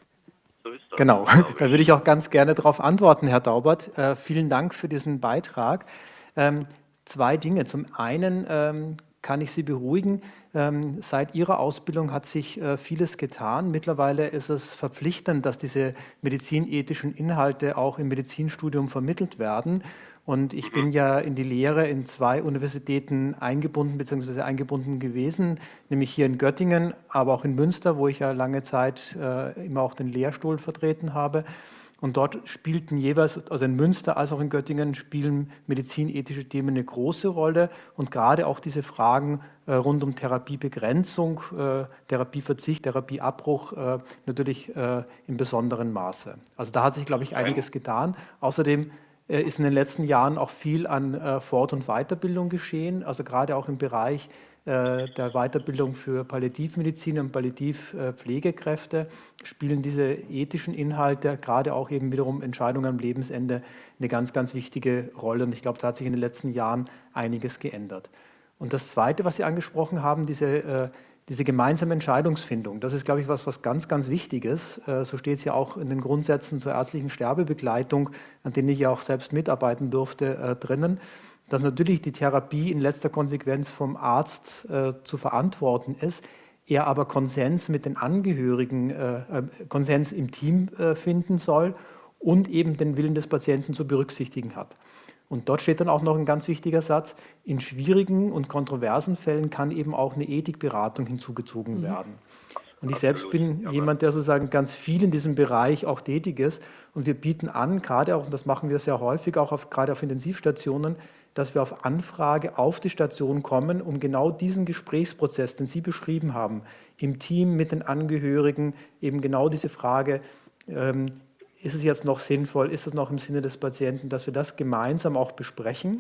So ist das, genau, da würde ich auch ganz gerne darauf antworten, Herr Daubert. Äh, vielen Dank für diesen Beitrag. Ähm, zwei Dinge. Zum einen ähm, kann ich Sie beruhigen. Ähm, seit Ihrer Ausbildung hat sich äh, vieles getan. Mittlerweile ist es verpflichtend, dass diese medizinethischen Inhalte auch im Medizinstudium vermittelt werden. Und ich bin ja in die Lehre in zwei Universitäten eingebunden bzw. eingebunden gewesen, nämlich hier in Göttingen, aber auch in Münster, wo ich ja lange Zeit äh, immer auch den Lehrstuhl vertreten habe. Und dort spielten jeweils, also in Münster als auch in Göttingen, spielen medizinethische Themen eine große Rolle. Und gerade auch diese Fragen äh, rund um Therapiebegrenzung, äh, Therapieverzicht, Therapieabbruch äh, natürlich äh, in besonderem Maße. Also da hat sich, glaube ich, einiges getan. Außerdem ist in den letzten Jahren auch viel an äh, Fort- und Weiterbildung geschehen, also gerade auch im Bereich äh, der Weiterbildung für Palliativmedizin und Palliativpflegekräfte spielen diese ethischen Inhalte, gerade auch eben wiederum Entscheidungen am Lebensende, eine ganz, ganz wichtige Rolle. Und ich glaube, da hat sich in den letzten Jahren einiges geändert. Und das Zweite, was Sie angesprochen haben, diese äh, Diese gemeinsame Entscheidungsfindung, das ist, glaube ich, was, was ganz, ganz wichtig ist. So steht es ja auch in den Grundsätzen zur ärztlichen Sterbebegleitung, an denen ich ja auch selbst mitarbeiten durfte, drinnen, dass natürlich die Therapie in letzter Konsequenz vom Arzt äh, zu verantworten ist, er aber Konsens mit den Angehörigen, äh, Konsens im Team äh, finden soll und eben den Willen des Patienten zu berücksichtigen hat. Und dort steht dann auch noch ein ganz wichtiger Satz, in schwierigen und kontroversen Fällen kann eben auch eine Ethikberatung hinzugezogen werden. Und ich selbst bin ja, jemand, der sozusagen ganz viel in diesem Bereich auch tätig ist. Und wir bieten an, gerade auch, und das machen wir sehr häufig, auch auf, gerade auf Intensivstationen, dass wir auf Anfrage auf die Station kommen, um genau diesen Gesprächsprozess, den Sie beschrieben haben, im Team mit den Angehörigen, eben genau diese Frage, ähm, ist es jetzt noch sinnvoll, ist es noch im Sinne des Patienten, dass wir das gemeinsam auch besprechen.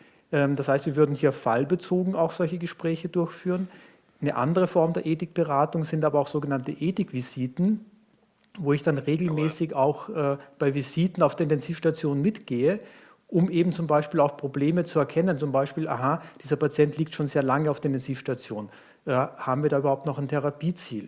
Das heißt, wir würden hier fallbezogen auch solche Gespräche durchführen. Eine andere Form der Ethikberatung sind aber auch sogenannte Ethikvisiten, wo ich dann regelmäßig auch äh, bei Visiten auf der Intensivstation mitgehe, um eben zum Beispiel auch Probleme zu erkennen. Zum Beispiel, aha, dieser Patient liegt schon sehr lange auf der Intensivstation. Äh, haben wir da überhaupt noch ein Therapieziel?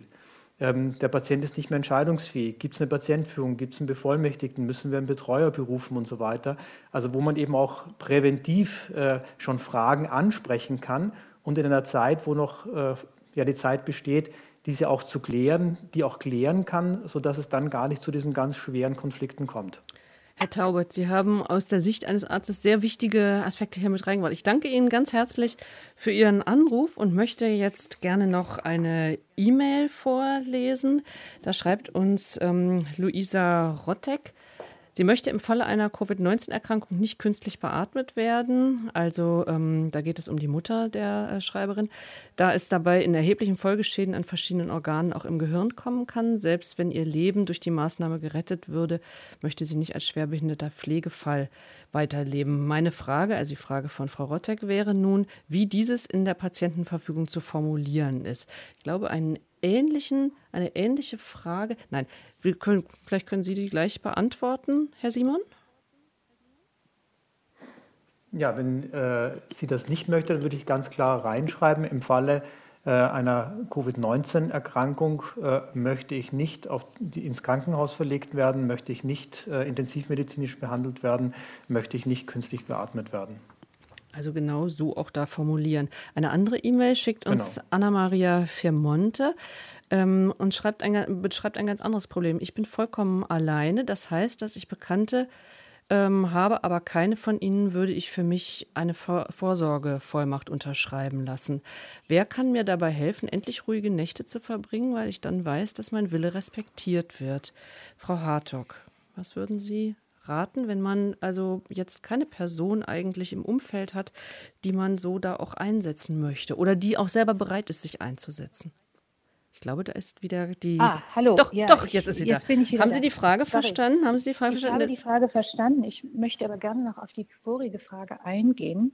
Der Patient ist nicht mehr entscheidungsfähig. Gibt es eine Patientenführung? Gibt es einen Bevollmächtigten? Müssen wir einen Betreuer berufen und so weiter? Also wo man eben auch präventiv äh, schon Fragen ansprechen kann und in einer Zeit, wo noch äh, ja, die Zeit besteht, diese auch zu klären, die auch klären kann, sodass es dann gar nicht zu diesen ganz schweren Konflikten kommt. Herr Taubert, Sie haben aus der Sicht eines Arztes sehr wichtige Aspekte hier mit reingebracht. Ich danke Ihnen ganz herzlich für Ihren Anruf und möchte jetzt gerne noch eine E-Mail vorlesen. Da schreibt uns ähm, Luisa Rottek. Sie möchte im Falle einer Covid neunzehn Erkrankung nicht künstlich beatmet werden. Also ähm, da geht es um die Mutter der äh, Schreiberin. Da es dabei in erheblichen Folgeschäden an verschiedenen Organen auch im Gehirn kommen kann. Selbst wenn ihr Leben durch die Maßnahme gerettet würde, möchte sie nicht als schwerbehinderter Pflegefall weiterleben. Meine Frage, also die Frage von Frau Rottek, wäre nun, wie dieses in der Patientenverfügung zu formulieren ist. Ich glaube, einen ähnlichen, eine ähnliche Frage, nein, wir können, vielleicht können Sie die gleich beantworten, Herr Simon? Ja, wenn äh, sie das nicht möchte, dann würde ich ganz klar reinschreiben, im Falle äh, einer Covid neunzehn Erkrankung äh, möchte ich nicht auf die, ins Krankenhaus verlegt werden, möchte ich nicht äh, intensivmedizinisch behandelt werden, möchte ich nicht künstlich beatmet werden. Also genau so auch da formulieren. Eine andere E-Mail schickt uns Genau. Anna-Maria Firmonte ähm, und schreibt ein, beschreibt ein ganz anderes Problem. Ich bin vollkommen alleine. Das heißt, dass ich Bekannte ähm, habe aber keine von ihnen, würde ich für mich eine Vor Vorsorgevollmacht unterschreiben lassen. Wer kann mir dabei helfen, endlich ruhige Nächte zu verbringen, weil ich dann weiß, dass mein Wille respektiert wird? Frau Hartog, was würden Sie raten, wenn man also jetzt keine Person eigentlich im Umfeld hat, die man so da auch einsetzen möchte oder die auch selber bereit ist, sich einzusetzen? Ich glaube, da ist wieder die. Ah, hallo. Doch, Ja, doch, ich, jetzt ist sie da. jetzt bin ich wieder Haben da. Sie die Frage Sorry. verstanden? Haben Sie die Frage Ich verstanden? habe die Frage verstanden. Ich möchte aber gerne noch auf die vorige Frage eingehen.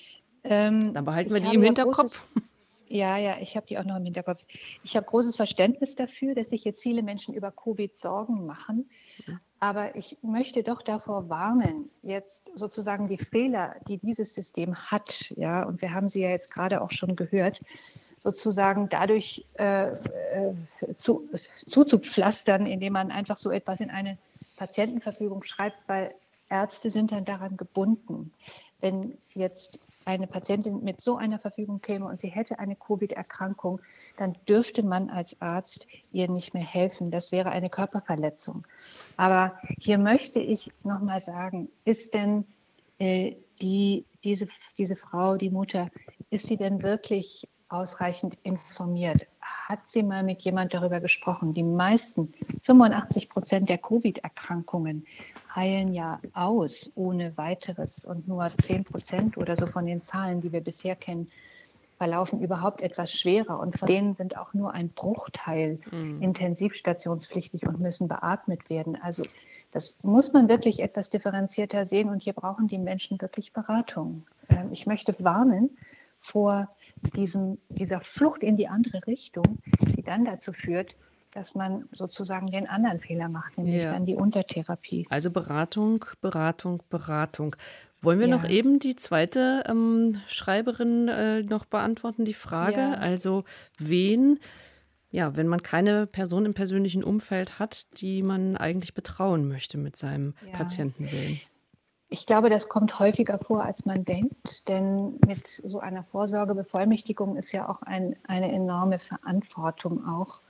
Ähm, Dann behalten ich wir die habe im ja Hinterkopf. großes, ja, ja, ich habe die auch noch im Hinterkopf. Ich habe großes Verständnis dafür, dass sich jetzt viele Menschen über Covid Sorgen machen. Aber ich möchte doch davor warnen, jetzt sozusagen die Fehler, die dieses System hat, ja, und wir haben sie ja jetzt gerade auch schon gehört, sozusagen dadurch äh, äh, zu, zuzupflastern, indem man einfach so etwas in eine Patientenverfügung schreibt, weil Ärzte sind dann daran gebunden. Wenn jetzt eine Patientin mit so einer Verfügung käme und sie hätte eine Covid-Erkrankung, dann dürfte man als Arzt ihr nicht mehr helfen. Das wäre eine Körperverletzung. Aber hier möchte ich noch mal sagen, ist denn äh, die, diese, diese Frau, die Mutter, ist sie denn wirklich ausreichend informiert? Hat sie mal mit jemand darüber gesprochen? Die meisten, fünfundachtzig Prozent der Covid-Erkrankungen heilen ja aus ohne weiteres und nur zehn Prozent oder so von den Zahlen, die wir bisher kennen, verlaufen überhaupt etwas schwerer und von denen sind auch nur ein Bruchteil mhm. intensivstationspflichtig und müssen beatmet werden. Also das muss man wirklich etwas differenzierter sehen und hier brauchen die Menschen wirklich Beratung. Ähm, ich möchte warnen vor diesem, dieser Flucht in die andere Richtung, die dann dazu führt, dass man sozusagen den anderen Fehler macht, nämlich ja. dann die Untertherapie. Also Beratung, Beratung, Beratung. Wollen wir Ja. noch eben die zweite ähm, Schreiberin äh, noch beantworten, die Frage? Ja. Also wen, ja, wenn man keine Person im persönlichen Umfeld hat, die man eigentlich betrauen möchte mit seinem ja. Patientenwillen? Ich glaube, das kommt häufiger vor, als man denkt, denn mit so einer Vorsorgebevollmächtigung ist ja auch ein, eine enorme Verantwortung auch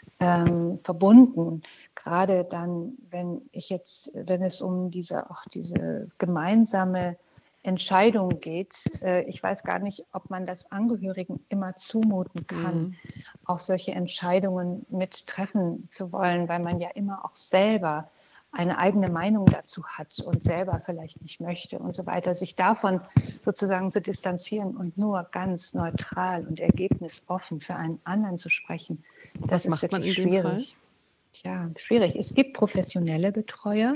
ähm, verbunden. Gerade dann, wenn ich jetzt, wenn es um diese auch diese gemeinsame Entscheidung geht, äh, ich weiß gar nicht, ob man das Angehörigen immer zumuten kann, mhm. auch solche Entscheidungen mittreffen zu wollen, weil man ja immer auch selber eine eigene Meinung dazu hat und selber vielleicht nicht möchte und so weiter, sich davon sozusagen zu distanzieren und nur ganz neutral und ergebnisoffen für einen anderen zu sprechen, das Was macht ist man in schwierig. dem Fall? Tja, schwierig. Es gibt professionelle Betreuer.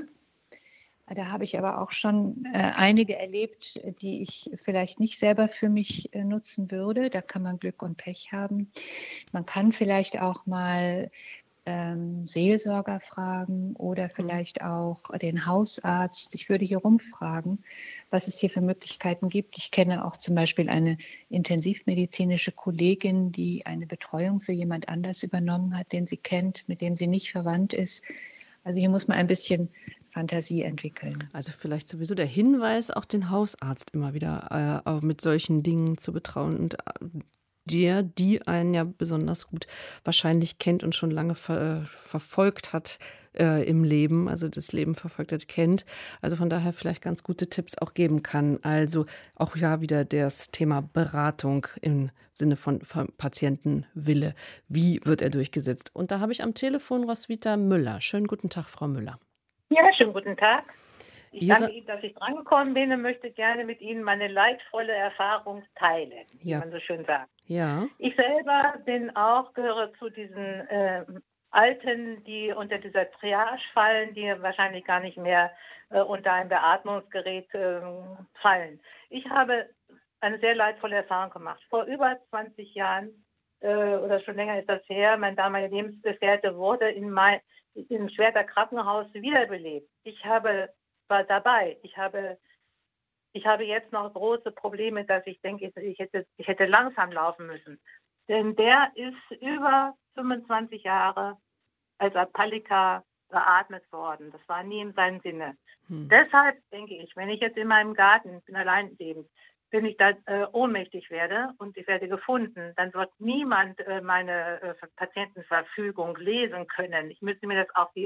Da habe ich aber auch schon äh, einige erlebt, die ich vielleicht nicht selber für mich äh, nutzen würde. Da kann man Glück und Pech haben. Man kann vielleicht auch mal Ähm, Seelsorger fragen oder vielleicht auch den Hausarzt. Ich würde hier rumfragen, was es hier für Möglichkeiten gibt. Ich kenne auch zum Beispiel eine intensivmedizinische Kollegin, die eine Betreuung für jemand anders übernommen hat, den sie kennt, mit dem sie nicht verwandt ist. Also hier muss man ein bisschen Fantasie entwickeln. Also vielleicht sowieso der Hinweis, auch den Hausarzt immer wieder äh, mit solchen Dingen zu betrauen und äh, der, die einen ja besonders gut wahrscheinlich kennt und schon lange ver, äh, verfolgt hat äh, im Leben, also das Leben verfolgt hat, kennt. Also von daher vielleicht ganz gute Tipps auch geben kann. Also auch ja wieder das Thema Beratung im Sinne von Patientenwille. Wie wird er durchgesetzt? Und da habe ich am Telefon Roswitha Müller. Schönen guten Tag, Frau Müller. Ja, schönen guten Tag. Ich Ihre... danke Ihnen, dass ich drangekommen bin und möchte gerne mit Ihnen meine leidvolle Erfahrung teilen, ja. wie man so schön sagt. Ja. Ich selber bin auch, gehöre zu diesen äh, Alten, die unter dieser Triage fallen, die wahrscheinlich gar nicht mehr äh, unter ein Beatmungsgerät äh, fallen. Ich habe eine sehr leidvolle Erfahrung gemacht. Vor über zwanzig Jahren, äh, oder schon länger ist das her, mein damaliger Lebensgefährte wurde in mein, im Schwerter Krankenhaus wiederbelebt. Ich habe war dabei. Ich habe, ich habe jetzt noch große Probleme, dass ich denke, ich hätte, ich hätte langsam laufen müssen. Denn der ist über fünfundzwanzig Jahre als Apalika beatmet worden. Das war nie in seinem Sinne. Hm. Deshalb denke ich, wenn ich jetzt in meinem Garten, ich bin allein lebend, wenn ich da äh, ohnmächtig werde und ich werde gefunden, dann wird niemand äh, meine äh, Patientenverfügung lesen können. Ich müsste mir das auf die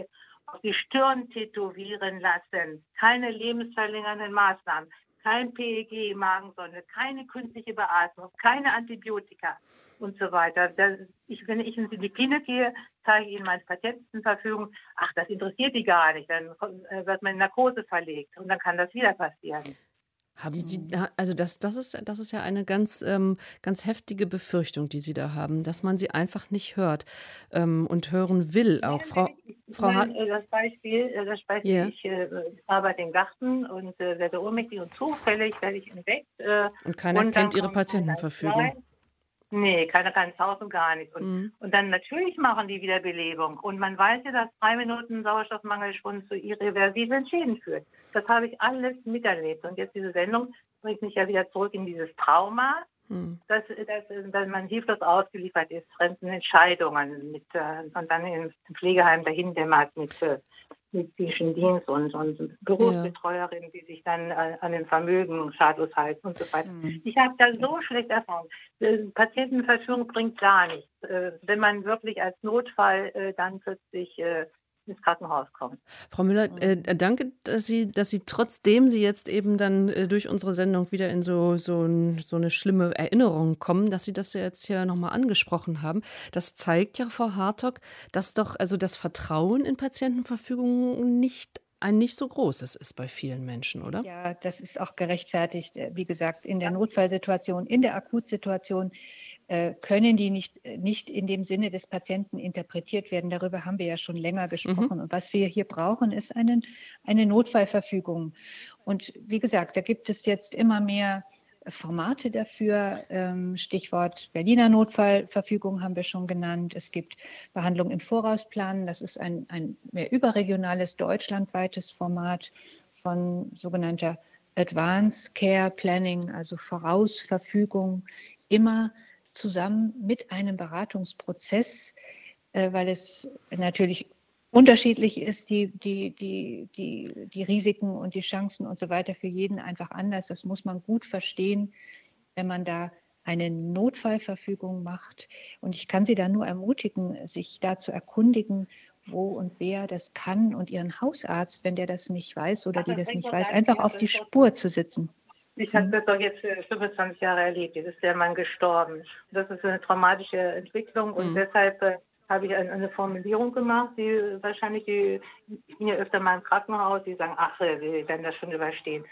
auf die Stirn tätowieren lassen. Keine lebensverlängernden Maßnahmen, kein P E G, Magensonde, keine künstliche Beatmung, keine Antibiotika und so weiter. Das, ich, wenn ich in die Klinik gehe, zeige ich ihnen meine Patientenverfügung. Ach, das interessiert die gar nicht. Dann wird man in Narkose verlegt und dann kann das wieder passieren. Haben Sie, also das, das ist, das ist ja eine ganz, ähm, ganz heftige Befürchtung, die Sie da haben, dass man sie einfach nicht hört ähm, und hören will. Auch Frau, Frau Hart. Das Beispiel, das Beispiel Yeah. ich äh, arbeite im Garten und äh, werde ohnmächtig und zufällig werde ich entdeckt. Äh, Und keiner und kennt dann Ihre kommt einer Patientenverfügung. rein. Nee, keiner kann ins Haus und gar nicht. Und, Mhm. und dann natürlich machen die Wiederbelebung. Und man weiß ja, dass drei Minuten Sauerstoffmangel schon zu irreversiblen Schäden führt. Das habe ich alles miterlebt. Und jetzt diese Sendung bringt mich ja wieder zurück in dieses Trauma, Mhm. dass, dass, dass man hilflos ausgeliefert ist, fremden Entscheidungen mit, äh, und dann im Pflegeheim dahin dämmert mit äh, medizinischen Dienst und, und Berufsbetreuerinnen, die sich dann äh, an dem Vermögen schadlos halten und so weiter. Mhm. Ich habe da so schlechte Erfahrungen. Äh, Patientenverfügung bringt gar nichts, äh, wenn man wirklich als Notfall äh, dann plötzlich äh, ins Krankenhaus kommt. Frau Müller, äh, danke, dass Sie, dass Sie trotzdem Sie jetzt eben dann äh, durch unsere Sendung wieder in so, so, ein, so eine schlimme Erinnerung kommen, dass Sie das ja jetzt hier nochmal angesprochen haben. Das zeigt ja, Frau Hartog, dass doch also das Vertrauen in Patientenverfügung nicht ein nicht so großes ist bei vielen Menschen, oder? Ja, das ist auch gerechtfertigt. Wie gesagt, in der Notfallsituation, in der Akutsituation äh, können die nicht, nicht in dem Sinne des Patienten interpretiert werden. Darüber haben wir ja schon länger gesprochen. Mhm. Und was wir hier brauchen, ist einen, eine Notfallverfügung. Und wie gesagt, da gibt es jetzt immer mehr Formate dafür. Stichwort Berliner Notfallverfügung haben wir schon genannt. Es gibt Behandlung im Vorausplanen. Das ist ein, ein mehr überregionales, deutschlandweites Format von sogenannter Advanced Care Planning, also Vorausverfügung, immer zusammen mit einem Beratungsprozess, weil es natürlich unterschiedlich ist, die, die, die, die, die Risiken und die Chancen und so weiter für jeden einfach anders. Das muss man gut verstehen, wenn man da eine Notfallverfügung macht. Und ich kann Sie da nur ermutigen, sich da zu erkundigen, wo und wer das kann und Ihren Hausarzt, wenn der das nicht weiß oder die das nicht weiß, einfach auf die Spur zu sitzen. Ich habe das doch jetzt fünfundzwanzig Jahre erlebt. Jetzt ist der Mann gestorben. Das ist eine traumatische Entwicklung und mhm. deshalb habe ich eine Formulierung gemacht, die wahrscheinlich, die, ich bin ja öfter mal im Krankenhaus, die sagen, ach, wir werden das schon überstehen.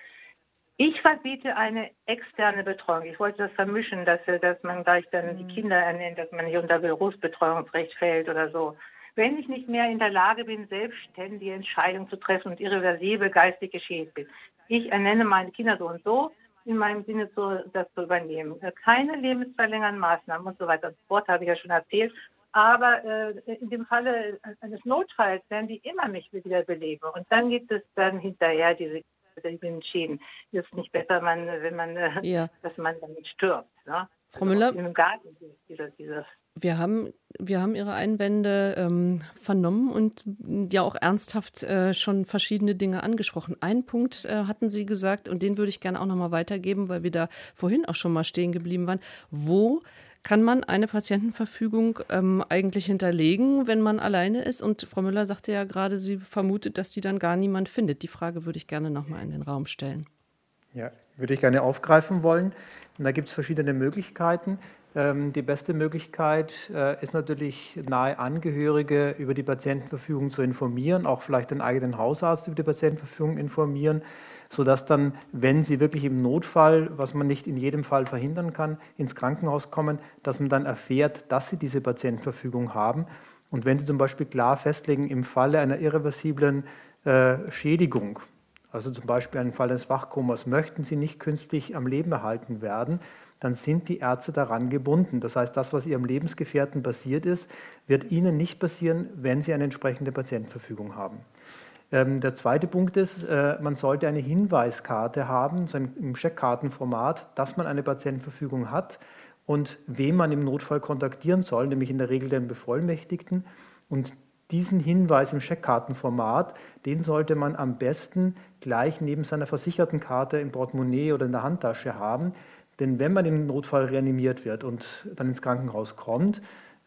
Ich verbiete eine externe Betreuung. Ich wollte das vermischen, dass, dass man gleich dann die Kinder ernennt, dass man nicht unter Berufsbetreuungsrecht fällt oder so. Wenn ich nicht mehr in der Lage bin, selbstständige Entscheidungen zu treffen und irreversibel geistig geschädigt bin, ich ernenne meine Kinder so und so, in meinem Sinne zu, das zu übernehmen. Keine lebensverlängernden Maßnahmen und so weiter. Das Wort habe ich ja schon erzählt. Aber äh, in dem Falle eines Notfalls werden die immer mich wieder beleben. Und dann gibt es dann hinterher diese, diese Schäden. Es ist nicht besser, man, wenn man, äh, ja. dass man damit stirbt. Ne? Frau also Müller, im Garten dieser, dieser wir haben, wir haben Ihre Einwände ähm, vernommen und ja auch ernsthaft äh, schon verschiedene Dinge angesprochen. Einen Punkt äh, hatten Sie gesagt, und den würde ich gerne auch nochmal weitergeben, weil wir da vorhin auch schon mal stehen geblieben waren. Wo kann man eine Patientenverfügung ähm, eigentlich hinterlegen, wenn man alleine ist? Und Frau Müller sagte ja gerade, sie vermutet, dass die dann gar niemand findet. Die Frage würde ich gerne nochmal in den Raum stellen. Ja, würde ich gerne aufgreifen wollen. Und da gibt es verschiedene Möglichkeiten. Ähm, die beste Möglichkeit äh, ist natürlich, nahe Angehörige über die Patientenverfügung zu informieren, auch vielleicht den eigenen Hausarzt über die Patientenverfügung informieren, sodass dann, wenn sie wirklich im Notfall, was man nicht in jedem Fall verhindern kann, ins Krankenhaus kommen, dass man dann erfährt, dass sie diese Patientenverfügung haben. Und wenn sie zum Beispiel klar festlegen, im Falle einer irreversiblen äh, Schädigung, also zum Beispiel im Fall eines Wachkomas, möchten sie nicht künstlich am Leben erhalten werden, dann sind die Ärzte daran gebunden. Das heißt, das, was ihrem Lebensgefährten passiert ist, wird ihnen nicht passieren, wenn sie eine entsprechende Patientenverfügung haben. Ähm, der zweite Punkt ist, äh, man sollte eine Hinweiskarte haben, so ein, im Scheckkartenformat, dass man eine Patientenverfügung hat und wen man im Notfall kontaktieren soll, nämlich in der Regel den Bevollmächtigten. Und diesen Hinweis im Scheckkartenformat, den sollte man am besten gleich neben seiner Versichertenkarte im Portemonnaie oder in der Handtasche haben. Denn wenn man im Notfall reanimiert wird und dann ins Krankenhaus kommt,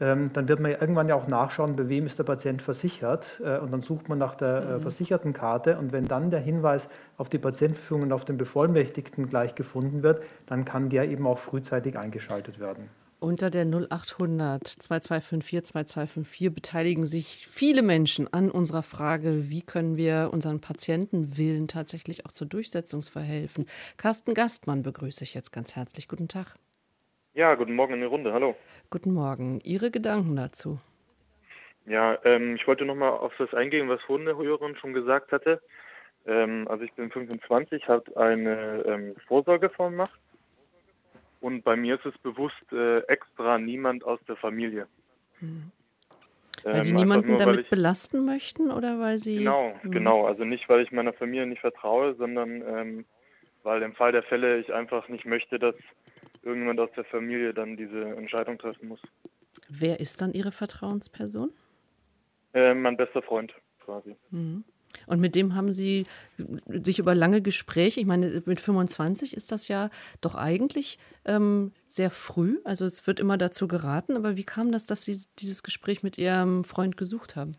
ähm, dann wird man ja irgendwann ja auch nachschauen, bei wem ist der Patient versichert. Äh, und dann sucht man nach der äh, Mhm. Versichertenkarte. Und wenn dann der Hinweis auf die Patientenverfügung und auf den Bevollmächtigten gleich gefunden wird, dann kann der eben auch frühzeitig eingeschaltet werden. Unter der null achthundert zweiundzwanzig vierundvierzig zweiundzwanzig beteiligen sich viele Menschen an unserer Frage, wie können wir unseren Patientenwillen tatsächlich auch zur Durchsetzung verhelfen. Carsten Gastmann begrüße ich jetzt ganz herzlich. Guten Tag. Ja, guten Morgen in die Runde. Hallo. Guten Morgen. Ihre Gedanken dazu? Ja, ähm, ich wollte nochmal auf das eingehen, was vorhin der Hörerin schon gesagt hatte. Ähm, also ich bin fünfundzwanzig, habe eine ähm, Vorsorgevollmacht. Und bei mir ist es bewusst äh, extra niemand aus der Familie. Hm. Weil Sie Ähm, niemanden nur, damit ich, belasten möchten oder weil Sie... Genau, Hm. genau. Also nicht, weil ich meiner Familie nicht vertraue, sondern ähm, weil im Fall der Fälle ich einfach nicht möchte, dass irgendjemand aus der Familie dann diese Entscheidung treffen muss. Wer ist dann Ihre Vertrauensperson? Äh, mein bester Freund quasi. Hm. Und mit dem haben Sie sich über lange Gespräche, ich meine, mit fünfundzwanzig ist das ja doch eigentlich ähm, sehr früh, also es wird immer dazu geraten, aber wie kam das, dass Sie dieses Gespräch mit Ihrem Freund gesucht haben?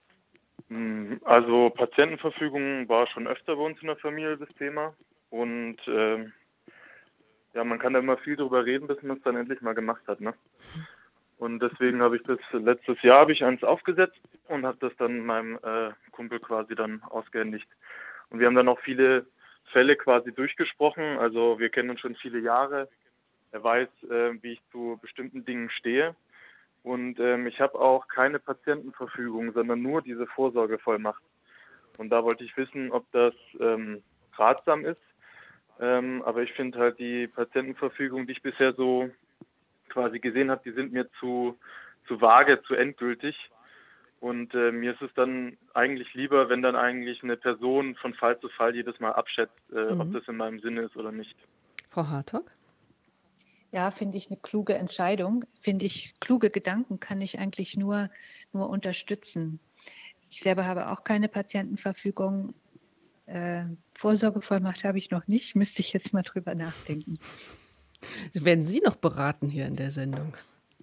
Also Patientenverfügung war schon öfter bei uns in der Familie das Thema und äh, ja, man kann da immer viel drüber reden, bis man es dann endlich mal gemacht hat, ne? Und deswegen habe ich das letztes Jahr habe ich eins aufgesetzt und habe das dann meinem äh, Kumpel quasi dann ausgehändigt. Und wir haben dann auch viele Fälle quasi durchgesprochen. Also wir kennen uns schon viele Jahre. Er weiß, äh, wie ich zu bestimmten Dingen stehe. Und ähm, ich habe auch keine Patientenverfügung, sondern nur diese Vorsorgevollmacht. Und da wollte ich wissen, ob das ähm, ratsam ist. Ähm, aber ich finde halt die Patientenverfügung, die ich bisher so quasi gesehen habe, die sind mir zu, zu vage, zu endgültig. Und äh, mir ist es dann eigentlich lieber, wenn dann eigentlich eine Person von Fall zu Fall jedes Mal abschätzt, äh, mhm. ob das in meinem Sinne ist oder nicht. Frau Hartog? Ja, finde ich eine kluge Entscheidung. Finde ich, kluge Gedanken kann ich eigentlich nur, nur unterstützen. Ich selber habe auch keine Patientenverfügung. Äh, Vorsorgevollmacht habe ich noch nicht. Müsste ich jetzt mal drüber nachdenken. Werden Sie noch beraten hier in der Sendung?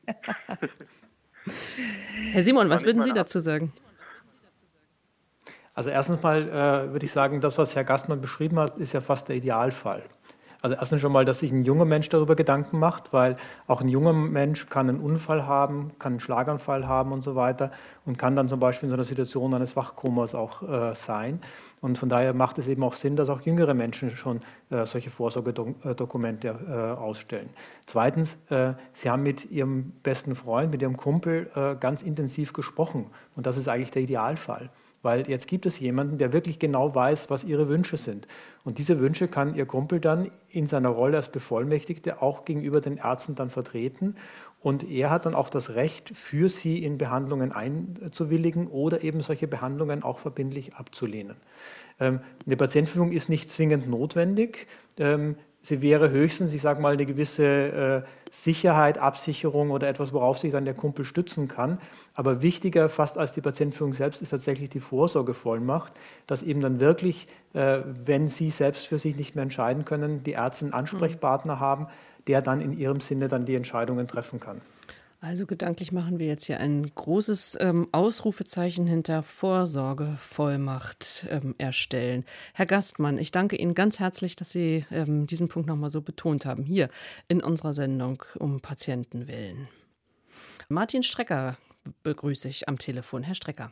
Herr Simon, was würden Sie dazu sagen? Also erstens mal äh, würde ich sagen, das, was Herr Gastmann beschrieben hat, ist ja fast der Idealfall. Also erstens schon mal, dass sich ein junger Mensch darüber Gedanken macht, weil auch ein junger Mensch kann einen Unfall haben, kann einen Schlaganfall haben und so weiter und kann dann zum Beispiel in so einer Situation eines Wachkomas auch äh, sein. Und von daher macht es eben auch Sinn, dass auch jüngere Menschen schon äh, solche Vorsorgedokumente äh, ausstellen. Zweitens, äh, Sie haben mit Ihrem besten Freund, mit Ihrem Kumpel äh, ganz intensiv gesprochen und das ist eigentlich der Idealfall. Weil jetzt gibt es jemanden, der wirklich genau weiß, was ihre Wünsche sind. Und diese Wünsche kann ihr Kumpel dann in seiner Rolle als Bevollmächtigte auch gegenüber den Ärzten dann vertreten. Und er hat dann auch das Recht, für sie in Behandlungen einzuwilligen oder eben solche Behandlungen auch verbindlich abzulehnen. Ähm, eine Patientenverfügung ist nicht zwingend notwendig. Ähm, Sie wäre höchstens, ich sage mal, eine gewisse äh, Sicherheit, Absicherung oder etwas, worauf sich dann der Kumpel stützen kann. Aber wichtiger fast als die Patientenverfügung selbst ist tatsächlich die Vorsorgevollmacht, dass eben dann wirklich, äh, wenn Sie selbst für sich nicht mehr entscheiden können, die Ärzte einen Ansprechpartner mhm. haben, der dann in ihrem Sinne dann die Entscheidungen treffen kann. Also gedanklich machen wir jetzt hier ein großes ähm, Ausrufezeichen hinter Vorsorgevollmacht ähm, erstellen. Herr Gastmann, ich danke Ihnen ganz herzlich, dass Sie ähm, diesen Punkt nochmal so betont haben, hier in unserer Sendung um Patientenwillen. Martin Strecker begrüße ich am Telefon. Herr Strecker.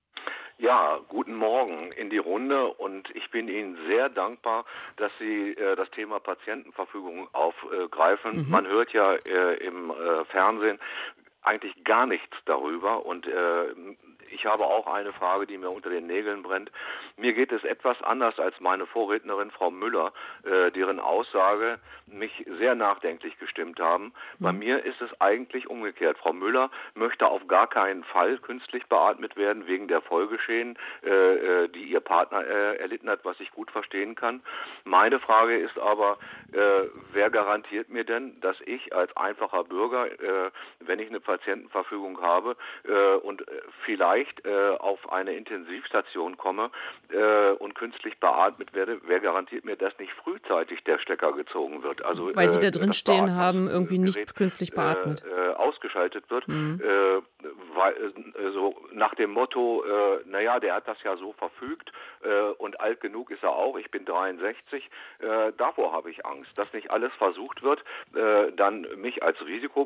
Ja, guten Morgen in die Runde und ich bin Ihnen sehr dankbar, dass Sie äh, das Thema Patientenverfügung aufgreifen. Mhm. Man hört ja äh, im äh, Fernsehen eigentlich gar nichts darüber und äh, ich habe auch eine Frage, die mir unter den Nägeln brennt. Mir geht es etwas anders als meine Vorrednerin, Frau Müller, äh, deren Aussage mich sehr nachdenklich gestimmt haben. Mhm. Bei mir ist es eigentlich umgekehrt. Frau Müller möchte auf gar keinen Fall künstlich beatmet werden, wegen der Folgeschäden, äh, die ihr Partner äh, erlitten hat, was ich gut verstehen kann. Meine Frage ist aber, äh, wer garantiert mir denn, dass ich als einfacher Bürger, äh, wenn ich eine Patientenverfügung habe äh, und äh, vielleicht vielleicht äh, auf eine Intensivstation komme äh, und künstlich beatmet werde, wer garantiert mir, dass nicht frühzeitig der Stecker gezogen wird? Also, Weil Sie da äh, drin stehen haben, irgendwie nicht künstlich beatmet. Äh, äh, ausgeschaltet wird, mhm. äh, weil, äh, so nach dem Motto, äh, naja, der hat das ja so verfügt äh, und alt genug ist er auch, ich bin dreiundsechzig, äh, davor habe ich Angst, dass nicht alles versucht wird, äh, dann mich als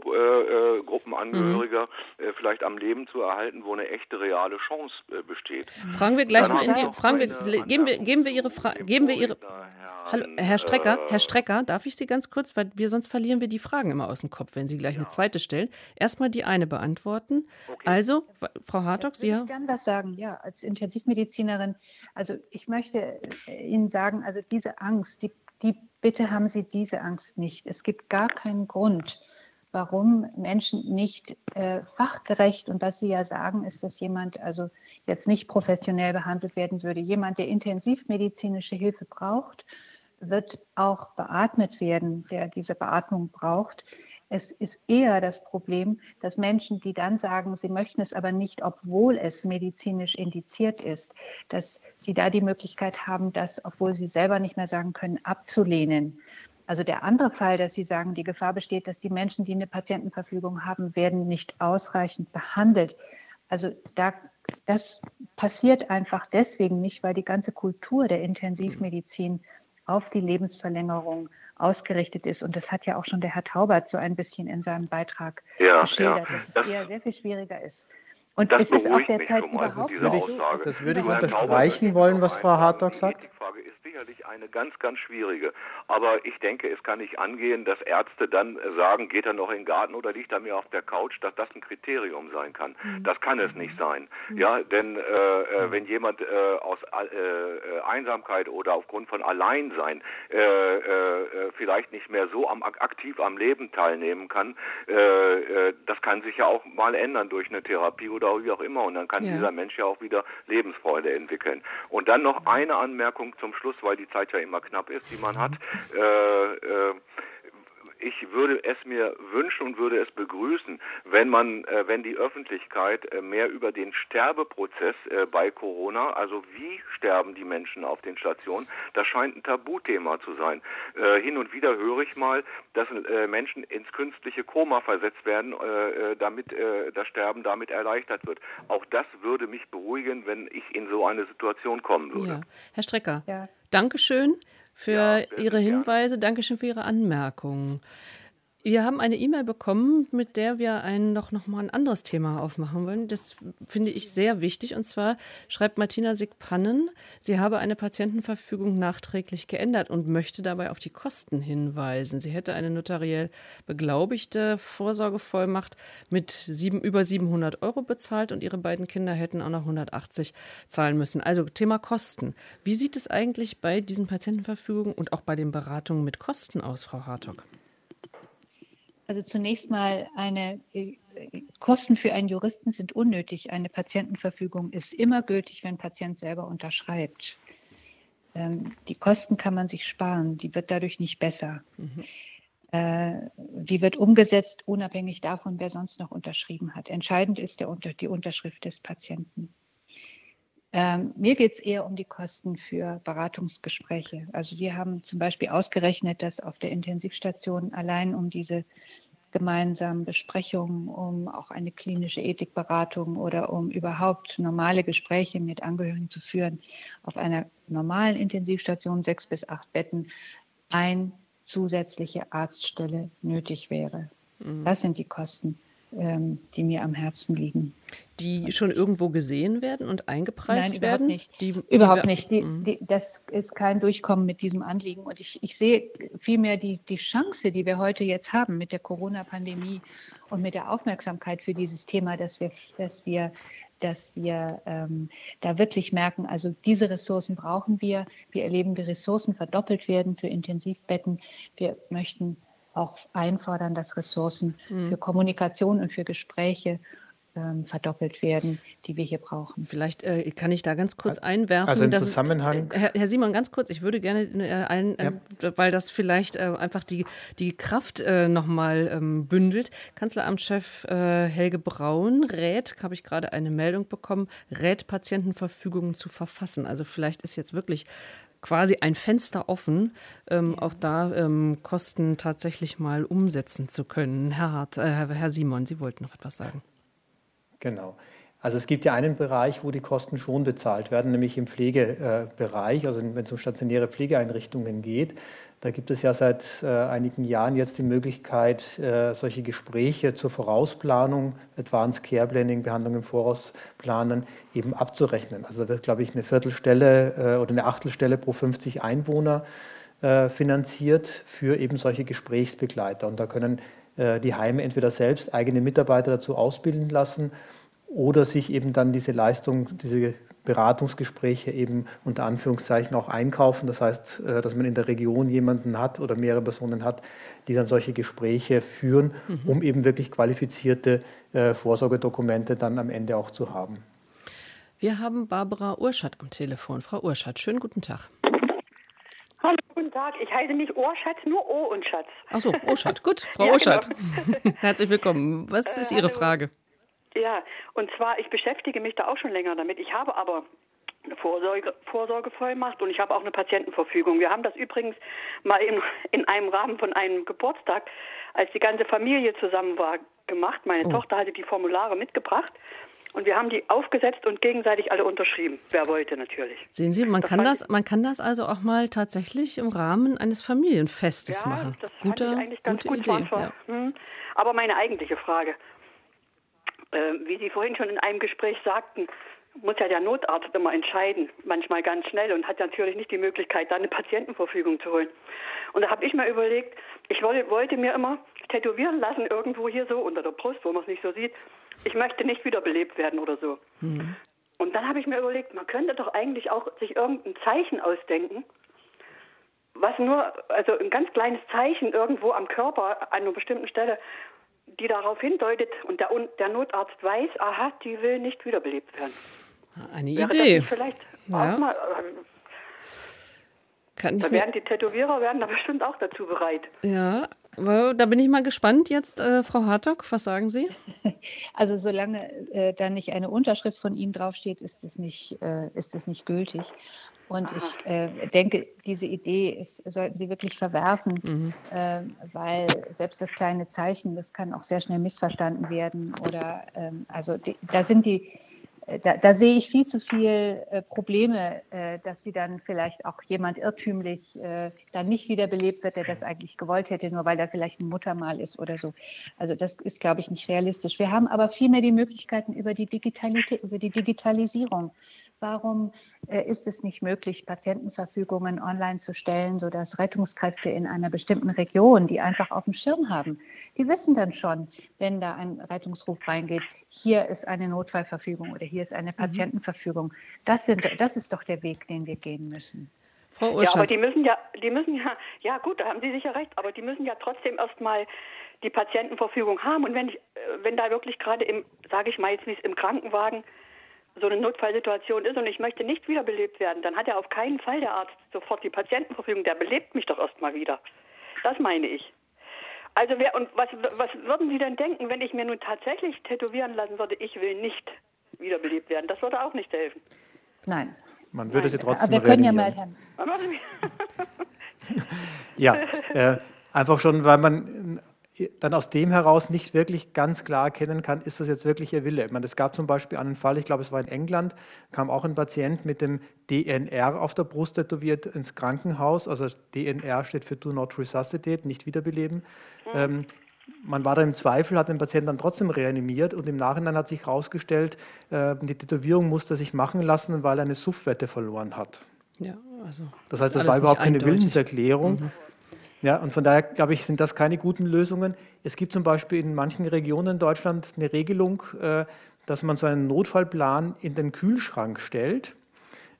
Risikogruppenangehöriger mhm. äh, vielleicht am Leben zu erhalten, wo eine echte reale Chance äh, besteht. Fragen wir gleich mal in die, fragen wir, geben wir, geben wir Ihre Frage, geben wir Ihre, hallo, Herr Strecker, Herr Strecker, darf ich Sie ganz kurz, weil wir sonst verlieren wir die Fragen immer aus dem Kopf, wenn Sie gleich ja. eine zweite stellen. Erstmal die eine beantworten. Okay. Also, Frau Hartog, Sie haben... Ich kann was sagen, ja, als Intensivmedizinerin. Also ich möchte Ihnen sagen, also diese Angst, die, die bitte haben Sie diese Angst nicht. Es gibt gar keinen Grund, warum Menschen nicht äh, fachgerecht, und was Sie ja sagen, ist, dass jemand also jetzt nicht professionell behandelt werden würde. Jemand, der intensivmedizinische Hilfe braucht, wird auch beatmet werden, der diese Beatmung braucht. Es ist eher das Problem, dass Menschen, die dann sagen, sie möchten es aber nicht, obwohl es medizinisch indiziert ist, dass sie da die Möglichkeit haben, das, obwohl sie selber nicht mehr sagen können, abzulehnen. Also der andere Fall, dass Sie sagen, die Gefahr besteht, dass die Menschen, die eine Patientenverfügung haben, werden nicht ausreichend behandelt. Also da, das passiert einfach deswegen nicht, weil die ganze Kultur der Intensivmedizin auf die Lebensverlängerung ausgerichtet ist. Und das hat ja auch schon der Herr Taubert so ein bisschen in seinem Beitrag ja, geschildert, ja. dass es das, eher sehr viel schwieriger ist. Und das es ist auch der mich Zeit schon mal, überhaupt diese nicht Aussage. Das würde ich Herr unterstreichen Taubert, wollen, was Frau Hartog sagt. Die Frage ist sicherlich eine ganz, ganz schwierige. Aber ich denke, es kann nicht angehen, dass Ärzte dann sagen, geht er noch in den Garten oder liegt er mir auf der Couch, dass das ein Kriterium sein kann. Mhm. Das kann es nicht sein. Mhm. Ja, denn äh, wenn jemand äh, aus äh, Einsamkeit oder aufgrund von Alleinsein äh, äh, vielleicht nicht mehr so am, aktiv am Leben teilnehmen kann, äh, das kann sich ja auch mal ändern durch eine Therapie oder wie auch immer. Und dann kann ja. dieser Mensch ja auch wieder Lebensfreude entwickeln. Und dann noch eine Anmerkung zum Schluss, weil die Zeit ja immer knapp ist, die man hat. Äh, äh, ich würde es mir wünschen und würde es begrüßen, wenn man, äh, wenn die Öffentlichkeit äh, mehr über den Sterbeprozess äh, bei Corona, also wie sterben die Menschen auf den Stationen, das scheint ein Tabuthema zu sein. Äh, hin und wieder höre ich mal, dass äh, Menschen ins künstliche Koma versetzt werden, äh, damit äh, das Sterben damit erleichtert wird. Auch das würde mich beruhigen, wenn ich in so eine Situation kommen würde. Ja. Herr Strecker, ja. Dankeschön für ja, Ihre Hinweise, Dankeschön für Ihre Anmerkungen. Wir haben eine E-Mail bekommen, mit der wir ein, noch, noch mal ein anderes Thema aufmachen wollen. Das finde ich sehr wichtig. Und zwar schreibt Martina Sigpannen, sie habe eine Patientenverfügung nachträglich geändert und möchte dabei auf die Kosten hinweisen. Sie hätte eine notariell beglaubigte Vorsorgevollmacht mit sieben, über siebenhundert Euro bezahlt und ihre beiden Kinder hätten auch noch hundertachtzig zahlen müssen. Also Thema Kosten. Wie sieht es eigentlich bei diesen Patientenverfügungen und auch bei den Beratungen mit Kosten aus, Frau Hartog? Also zunächst mal, eine äh, Kosten für einen Juristen sind unnötig. Eine Patientenverfügung ist immer gültig, wenn ein Patient selber unterschreibt. Ähm, die Kosten kann man sich sparen, die wird dadurch nicht besser. Mhm. Äh, die wird umgesetzt, unabhängig davon, wer sonst noch unterschrieben hat. Entscheidend ist der, die Unterschrift des Patienten. Ähm, mir geht es eher um die Kosten für Beratungsgespräche. Also wir haben zum Beispiel ausgerechnet, dass auf der Intensivstation allein um diese gemeinsamen Besprechungen, um auch eine klinische Ethikberatung oder um überhaupt normale Gespräche mit Angehörigen zu führen, auf einer normalen Intensivstation, sechs bis acht Betten, eine zusätzliche Arztstelle nötig wäre. Mhm. Das sind die Kosten, ähm, die mir am Herzen liegen. Die schon irgendwo gesehen werden und eingepreist Nein, werden? Nicht. Die, überhaupt die, nicht. Die, die, das ist kein Durchkommen mit diesem Anliegen. Und ich, ich sehe vielmehr die, die Chance, die wir heute jetzt haben mit der Corona-Pandemie und mit der Aufmerksamkeit für dieses Thema, dass wir, dass wir, dass wir ähm, da wirklich merken, also diese Ressourcen brauchen wir. Wir erleben, die Ressourcen verdoppelt werden für Intensivbetten. Wir möchten auch einfordern, dass Ressourcen mhm. für Kommunikation und für Gespräche ähm, verdoppelt werden, die wir hier brauchen. Vielleicht äh, kann ich da ganz kurz einwerfen. Also im dass Zusammenhang. Es, äh, Herr, Herr Simon, ganz kurz, ich würde gerne äh, ein, äh, ja. weil das vielleicht äh, einfach die, die Kraft äh, nochmal ähm, bündelt. Kanzleramtschef äh, Helge Braun rät, habe ich gerade eine Meldung bekommen, rät Patientenverfügungen zu verfassen. Also vielleicht ist jetzt wirklich quasi ein Fenster offen, ähm, ja. auch da ähm, Kosten tatsächlich mal umsetzen zu können. Herr Hart, äh, Herr Simon, Sie wollten noch etwas sagen. Genau. Also es gibt ja einen Bereich, wo die Kosten schon bezahlt werden, nämlich im Pflegebereich, also wenn es um stationäre Pflegeeinrichtungen geht. Da gibt es ja seit äh, einigen Jahren jetzt die Möglichkeit, äh, solche Gespräche zur Vorausplanung, Advanced Care Planning, Behandlung im Voraus planen, eben abzurechnen. Also da wird, glaube ich, eine Viertelstelle äh, oder eine Achtelstelle pro fünfzig Einwohner äh, finanziert für eben solche Gesprächsbegleiter. Und da können äh, die Heime entweder selbst eigene Mitarbeiter dazu ausbilden lassen oder sich eben dann diese Leistung, diese Beratungsgespräche eben unter Anführungszeichen auch einkaufen. Das heißt, dass man in der Region jemanden hat oder mehrere Personen hat, die dann solche Gespräche führen, mhm. um eben wirklich qualifizierte äh, Vorsorgedokumente dann am Ende auch zu haben. Wir haben Barbara Urschat am Telefon. Frau Urschat, schönen guten Tag. Hallo, guten Tag. Ich heiße nicht Urschatz, nur O und Schatz. Ach so, Urschat. Gut, Frau ja, Urschat. Genau. Herzlich willkommen. Was ist Ihre äh, Frage? Ja, und zwar, ich beschäftige mich da auch schon länger damit. Ich habe aber eine Vorsorge, Vorsorgevollmacht und ich habe auch eine Patientenverfügung. Wir haben das übrigens mal in, in einem Rahmen von einem Geburtstag, als die ganze Familie zusammen war, gemacht. Meine oh. Tochter hatte die Formulare mitgebracht und wir haben die aufgesetzt und gegenseitig alle unterschrieben. Wer wollte natürlich. Sehen Sie, man, das kann, das, man kann das also auch mal tatsächlich im Rahmen eines Familienfestes ja, machen. Das Gute, fand ich eigentlich ganz gute gut. Idee. War, ja. hm. Aber meine eigentliche Frage, äh, wie Sie vorhin schon in einem Gespräch sagten, muss ja der Notarzt immer entscheiden, manchmal ganz schnell und hat natürlich nicht die Möglichkeit, da eine Patientenverfügung zu holen. Und da habe ich mir überlegt, ich wollte, wollte mir immer tätowieren lassen, irgendwo hier so unter der Brust, wo man es nicht so sieht. Ich möchte nicht wiederbelebt werden oder so. Mhm. Und dann habe ich mir überlegt, man könnte doch eigentlich auch sich irgendein Zeichen ausdenken, was nur, also ein ganz kleines Zeichen irgendwo am Körper an einer bestimmten Stelle, die darauf hindeutet und der, der Notarzt weiß, aha, die will nicht wiederbelebt werden. Eine Wäre Idee. Das nicht vielleicht ja. auch mal, Kann ich da werden die Tätowierer werden da bestimmt auch dazu bereit. Ja, da bin ich mal gespannt jetzt, äh, Frau Hartog, was sagen Sie? Also solange äh, da nicht eine Unterschrift von Ihnen draufsteht, ist es nicht, äh, ist es nicht gültig. Und Aha. ich äh, denke, diese Idee ist, sollten Sie wirklich verwerfen, mhm. äh, weil selbst das kleine Zeichen, das kann auch sehr schnell missverstanden werden. Oder ähm, also die, da sind die Da, da sehe ich viel zu viel äh, Probleme, äh, dass sie dann vielleicht auch jemand irrtümlich äh, dann nicht wiederbelebt wird, der das eigentlich gewollt hätte, nur weil da vielleicht ein Muttermal ist oder so. Also das ist, glaube ich, nicht realistisch. Wir haben aber vielmehr die Möglichkeiten über die Digitalität, über die Digitalisierung. Warum äh, ist es nicht möglich, Patientenverfügungen online zu stellen, sodass Rettungskräfte in einer bestimmten Region, die einfach auf dem Schirm haben, die wissen dann schon, wenn da ein Rettungsruf reingeht, hier ist eine Notfallverfügung oder hier ist eine Patientenverfügung. Das, sind, das ist doch der Weg, den wir gehen müssen. Frau Urschat. Ja, aber die müssen ja, die müssen ja, ja gut, da haben Sie sicher recht, aber die müssen ja trotzdem erstmal die Patientenverfügung haben. Und wenn ich, wenn da wirklich gerade im, sage ich mal jetzt nicht, im Krankenwagen so eine Notfallsituation ist und ich möchte nicht wiederbelebt werden, dann hat ja auf keinen Fall der Arzt sofort die Patientenverfügung, der belebt mich doch erstmal wieder. Das meine ich. Also wer, und was, was würden Sie denn denken, wenn ich mir nun tatsächlich tätowieren lassen würde, ich will nicht wiederbelebt werden? Das würde auch nicht helfen. Nein. Man würde Nein. sie trotzdem Aber wir können reanimieren. ja mal Ja, äh, einfach schon, weil man dann aus dem heraus nicht wirklich ganz klar erkennen kann, ist das jetzt wirklich ihr Wille. Ich meine, es gab zum Beispiel einen Fall, ich glaube, es war in England, kam auch ein Patient mit dem D N R auf der Brust tätowiert ins Krankenhaus. Also D N R steht für Do Not Resuscitate, nicht wiederbeleben. Mhm. Ähm, man war da im Zweifel, hat den Patienten dann trotzdem reanimiert und im Nachhinein hat sich herausgestellt, äh, die Tätowierung musste sich machen lassen, weil er eine Suffwette verloren hat. Ja, also das heißt, das war überhaupt keine eindeutig. Willenserklärung. Mhm. Ja, und von daher, glaube ich, sind das keine guten Lösungen. Es gibt zum Beispiel in manchen Regionen in Deutschland eine Regelung, dass man so einen Notfallplan in den Kühlschrank stellt.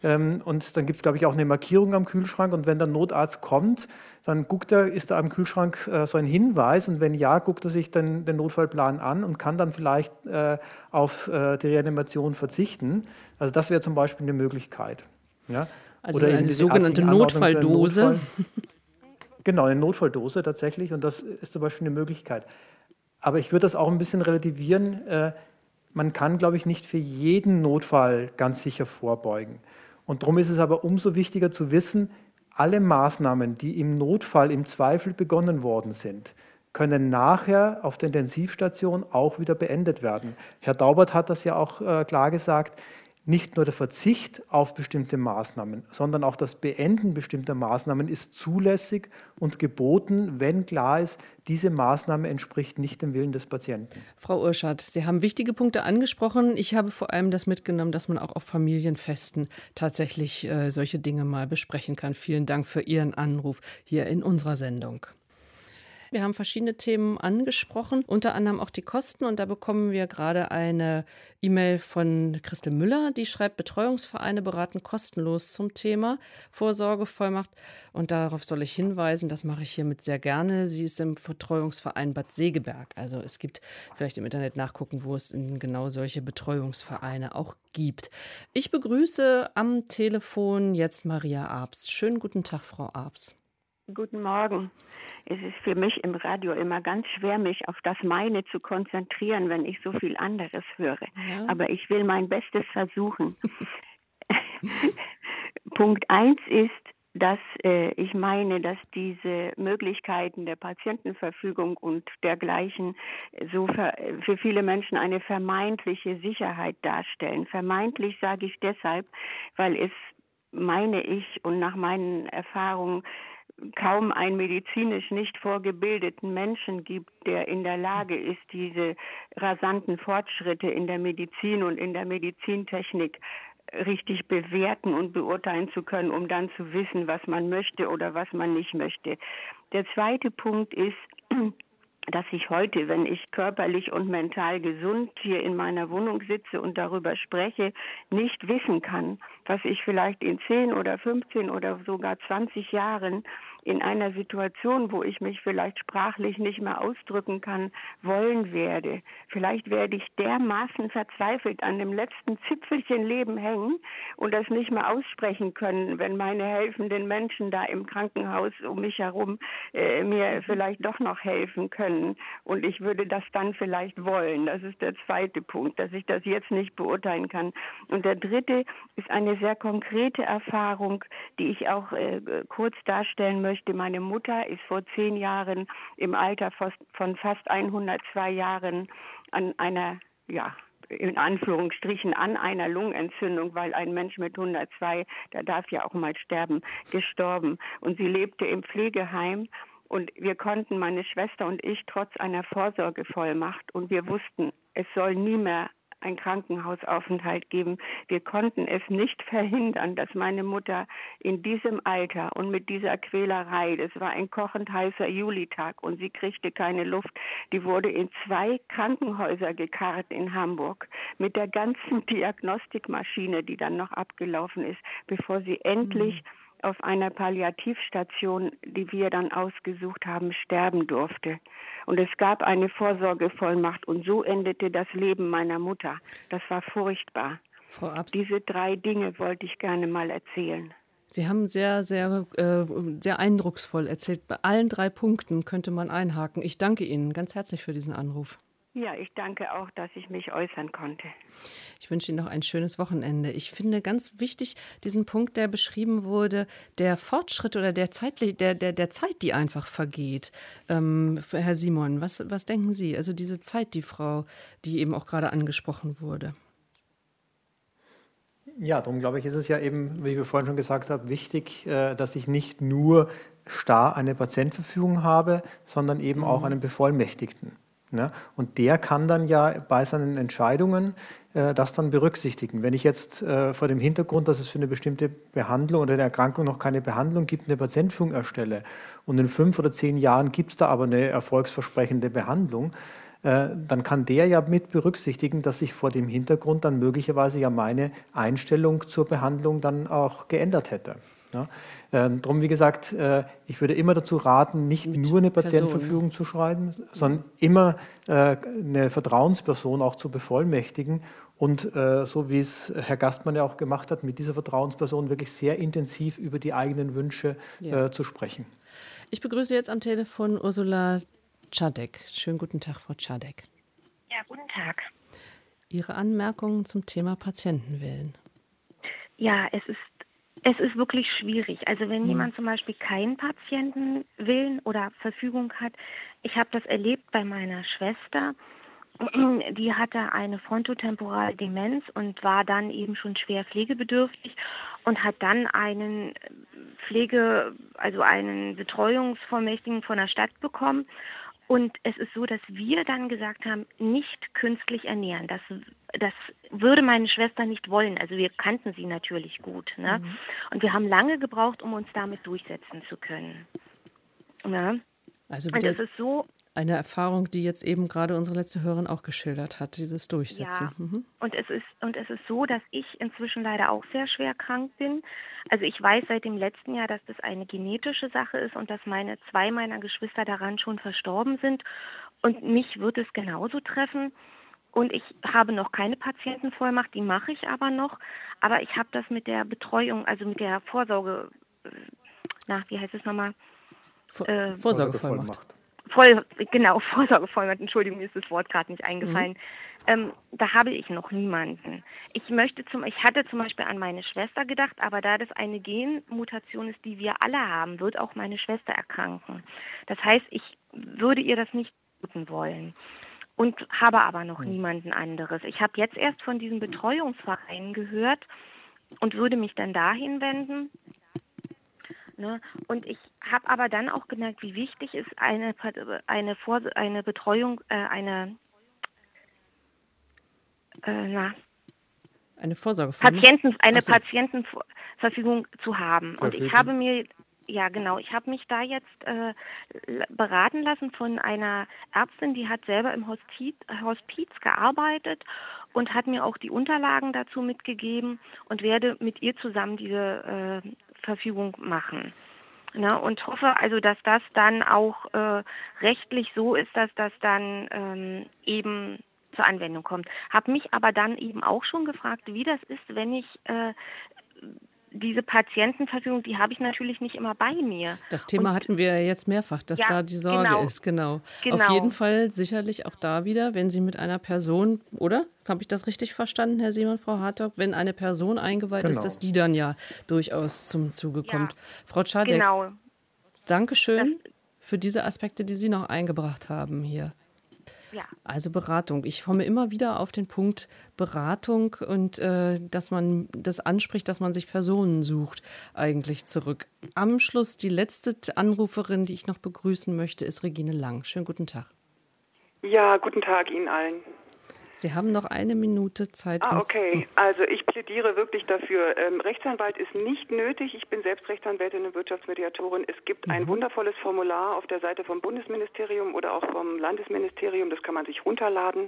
Ähm, und dann gibt es, glaube ich, auch eine Markierung am Kühlschrank. Und wenn der Notarzt kommt, dann guckt er, ist da am Kühlschrank äh, so ein Hinweis. Und wenn ja, guckt er sich dann den Notfallplan an und kann dann vielleicht äh, auf äh, die Reanimation verzichten. Also das wäre zum Beispiel eine Möglichkeit. Ja? Also Oder eine sogenannte Notfalldose. Notfall. Genau, eine Notfalldose tatsächlich. Und das ist zum Beispiel eine Möglichkeit. Aber ich würde das auch ein bisschen relativieren. Äh, man kann, glaube ich, nicht für jeden Notfall ganz sicher vorbeugen. Und darum ist es aber umso wichtiger zu wissen, alle Maßnahmen, die im Notfall im Zweifel begonnen worden sind, können nachher auf der Intensivstation auch wieder beendet werden. Herr Daubert hat das ja auch äh, klar gesagt. Nicht nur der Verzicht auf bestimmte Maßnahmen, sondern auch das Beenden bestimmter Maßnahmen ist zulässig und geboten, wenn klar ist, diese Maßnahme entspricht nicht dem Willen des Patienten. Frau Urschat, Sie haben wichtige Punkte angesprochen. Ich habe vor allem das mitgenommen, dass man auch auf Familienfesten tatsächlich äh, solche Dinge mal besprechen kann. Vielen Dank für Ihren Anruf hier in unserer Sendung. Wir haben verschiedene Themen angesprochen, unter anderem auch die Kosten. Und da bekommen wir gerade eine E-Mail von Christel Müller, die schreibt, Betreuungsvereine beraten kostenlos zum Thema Vorsorgevollmacht. Und darauf soll ich hinweisen, das mache ich hiermit sehr gerne. Sie ist im Betreuungsverein Bad Segeberg. Also es gibt, vielleicht im Internet nachgucken, wo es genau solche Betreuungsvereine auch gibt. Ich begrüße am Telefon jetzt Maria Abs. Schönen guten Tag, Frau Abs. Guten Morgen. Es ist für mich im Radio immer ganz schwer, mich auf das meine zu konzentrieren, wenn ich so viel anderes höre. Ja. Aber ich will mein Bestes versuchen. Punkt eins ist, dass äh, ich meine, dass diese Möglichkeiten der Patientenverfügung und dergleichen so für, für viele Menschen eine vermeintliche Sicherheit darstellen. Vermeintlich sage ich deshalb, weil es, meine ich, und nach meinen Erfahrungen kaum einen medizinisch nicht vorgebildeten Menschen gibt, der in der Lage ist, diese rasanten Fortschritte in der Medizin und in der Medizintechnik richtig bewerten und beurteilen zu können, um dann zu wissen, was man möchte oder was man nicht möchte. Der zweite Punkt ist, dass ich heute, wenn ich körperlich und mental gesund hier in meiner Wohnung sitze und darüber spreche, nicht wissen kann, was ich vielleicht in zehn oder fünfzehn oder sogar zwanzig Jahren in einer Situation, wo ich mich vielleicht sprachlich nicht mehr ausdrücken kann, wollen werde. Vielleicht werde ich dermaßen verzweifelt an dem letzten Zipfelchen Leben hängen und das nicht mehr aussprechen können, wenn meine helfenden Menschen da im Krankenhaus um mich herum äh, mir vielleicht doch noch helfen können. Und ich würde das dann vielleicht wollen. Das ist der zweite Punkt, dass ich das jetzt nicht beurteilen kann. Und der dritte ist eine sehr konkrete Erfahrung, die ich auch äh, kurz darstellen möchte. Meine Mutter ist vor zehn Jahren im Alter von fast hundertzwei Jahren an einer, ja, in Anführungsstrichen an einer Lungenentzündung, weil ein Mensch mit hundertzwei, der darf ja auch mal sterben, gestorben. Und sie lebte im Pflegeheim. Und wir konnten, meine Schwester und ich, trotz einer Vorsorgevollmacht, und wir wussten, es soll nie mehr ein Krankenhausaufenthalt geben. Wir konnten es nicht verhindern, dass meine Mutter in diesem Alter und mit dieser Quälerei, das war ein kochend heißer Julitag und sie kriegte keine Luft, die wurde in zwei Krankenhäuser gekarrt in Hamburg mit der ganzen Diagnostikmaschine, die dann noch abgelaufen ist, bevor sie endlich mhm. auf einer Palliativstation, die wir dann ausgesucht haben, sterben durfte. Und es gab eine Vorsorgevollmacht und so endete das Leben meiner Mutter. Das war furchtbar. Frau Abs, diese drei Dinge wollte ich gerne mal erzählen. Sie haben sehr, sehr, äh, sehr eindrucksvoll erzählt. Bei allen drei Punkten könnte man einhaken. Ich danke Ihnen ganz herzlich für diesen Anruf. Ja, ich danke auch, dass ich mich äußern konnte. Ich wünsche Ihnen noch ein schönes Wochenende. Ich finde ganz wichtig diesen Punkt, der beschrieben wurde, der Fortschritt oder der, zeitlich, der, der, der Zeit, die einfach vergeht. Ähm, Herr Simon, was, was denken Sie? Also diese Zeit, die Frau, die eben auch gerade angesprochen wurde. Ja, darum glaube ich, ist es ja eben, wie wir vorhin schon gesagt haben, wichtig, dass ich nicht nur starr eine Patientenverfügung habe, sondern eben mhm. auch einen Bevollmächtigten. Ja, und der kann dann ja bei seinen Entscheidungen äh, das dann berücksichtigen. Wenn ich jetzt äh, vor dem Hintergrund, dass es für eine bestimmte Behandlung oder eine Erkrankung noch keine Behandlung gibt, eine Patientenverfügung erstelle und in fünf oder zehn Jahren gibt es da aber eine erfolgsversprechende Behandlung, äh, dann kann der ja mit berücksichtigen, dass sich vor dem Hintergrund dann möglicherweise ja meine Einstellung zur Behandlung dann auch geändert hätte. Ja, äh, darum, wie gesagt, äh, ich würde immer dazu raten, nicht Mit nur eine Person. Patientenverfügung zu schreiben, sondern immer äh, eine Vertrauensperson auch zu bevollmächtigen und äh, so wie es Herr Gastmann ja auch gemacht hat, mit dieser Vertrauensperson wirklich sehr intensiv über die eigenen Wünsche Ja. äh, zu sprechen. Ich begrüße jetzt am Telefon Ursula Czadek. Schönen guten Tag, Frau Czadek. Ja, guten Tag. Ihre Anmerkungen zum Thema Patientenwillen. Ja, es ist, es ist wirklich schwierig. Also wenn Hm. jemand zum Beispiel keinen Patientenwillen oder Verfügung hat, ich habe das erlebt bei meiner Schwester, die hatte eine frontotemporale Demenz und war dann eben schon schwer pflegebedürftig und hat dann einen Pflege, also einen Betreuungsvormächtigen von der Stadt bekommen. Und es ist so, dass wir dann gesagt haben, nicht künstlich ernähren. Das, das würde meine Schwester nicht wollen. Also wir kannten sie natürlich gut. Ne? Mhm. Und wir haben lange gebraucht, um uns damit durchsetzen zu können. Ne? Also Und wieder es ist so, eine Erfahrung, die jetzt eben gerade unsere letzte Hörerin auch geschildert hat, dieses Durchsetzen. Ja, Mhm. und es ist und es ist so, dass ich inzwischen leider auch sehr schwer krank bin. Also ich weiß seit dem letzten Jahr, dass das eine genetische Sache ist und dass meine zwei meiner Geschwister daran schon verstorben sind. Und mich wird es genauso treffen. Und ich habe noch keine Patientenvollmacht, die mache ich aber noch. Aber ich habe das mit der Betreuung, also mit der Vorsorge, äh, na, wie heißt es nochmal? Vor Äh, Vorsorgevollmacht. Voll, genau, Vorsorgevollmacht, Entschuldigung, mir ist das Wort gerade nicht eingefallen. Mhm. Ähm, da habe ich noch niemanden. Ich möchte zum, ich hatte zum Beispiel an meine Schwester gedacht, aber da das eine Genmutation ist, die wir alle haben, wird auch meine Schwester erkranken. Das heißt, ich würde ihr das nicht tun wollen und habe aber noch mhm. niemanden anderes. Ich habe jetzt erst von diesen Betreuungsvereinen gehört und würde mich dann dahin wenden. Ne? Und ich habe aber dann auch gemerkt, wie wichtig ist eine eine, Vor eine Betreuung, äh, eine äh, na, eine Vorsorgevollmacht. Patienten, eine so. Patientenverfügung zu haben. Und ich habe mir, ja genau, ich habe mich da jetzt äh, beraten lassen von einer Ärztin, die hat selber im Hospiz, Hospiz gearbeitet und hat mir auch die Unterlagen dazu mitgegeben und werde mit ihr zusammen diese äh, Verfügung machen. Ne, und hoffe also, dass das dann auch äh, rechtlich so ist, dass das dann ähm, eben zur Anwendung kommt. Habe mich aber dann eben auch schon gefragt, wie das ist, wenn ich äh, diese Patientenverfügung, die habe ich natürlich nicht immer bei mir. Das Thema und, hatten wir jetzt mehrfach, dass ja, da die Sorge genau, ist, genau. genau. Auf jeden Fall sicherlich auch da wieder, wenn Sie mit einer Person, oder? Habe ich das richtig verstanden, Herr Simon, Frau Hartog? Wenn eine Person eingeweiht Genau. ist, dass die dann ja durchaus zum Zuge kommt. Ja, Frau Czadek, genau. Dankeschön für diese Aspekte, die Sie noch eingebracht haben hier. Ja. Also Beratung. Ich komme immer wieder auf den Punkt Beratung und äh, dass man das anspricht, dass man sich Personen sucht, eigentlich zurück. Am Schluss die letzte Anruferin, die ich noch begrüßen möchte, ist Regine Lang. Schönen guten Tag. Ja, guten Tag Ihnen allen. Sie haben noch eine Minute Zeit. Ah, okay. Also ich plädiere wirklich dafür. Ähm, Rechtsanwalt ist nicht nötig. Ich bin selbst Rechtsanwältin und Wirtschaftsmediatorin. Es gibt mhm. ein wundervolles Formular auf der Seite vom Bundesministerium oder auch vom Landesministerium. Das kann man sich runterladen.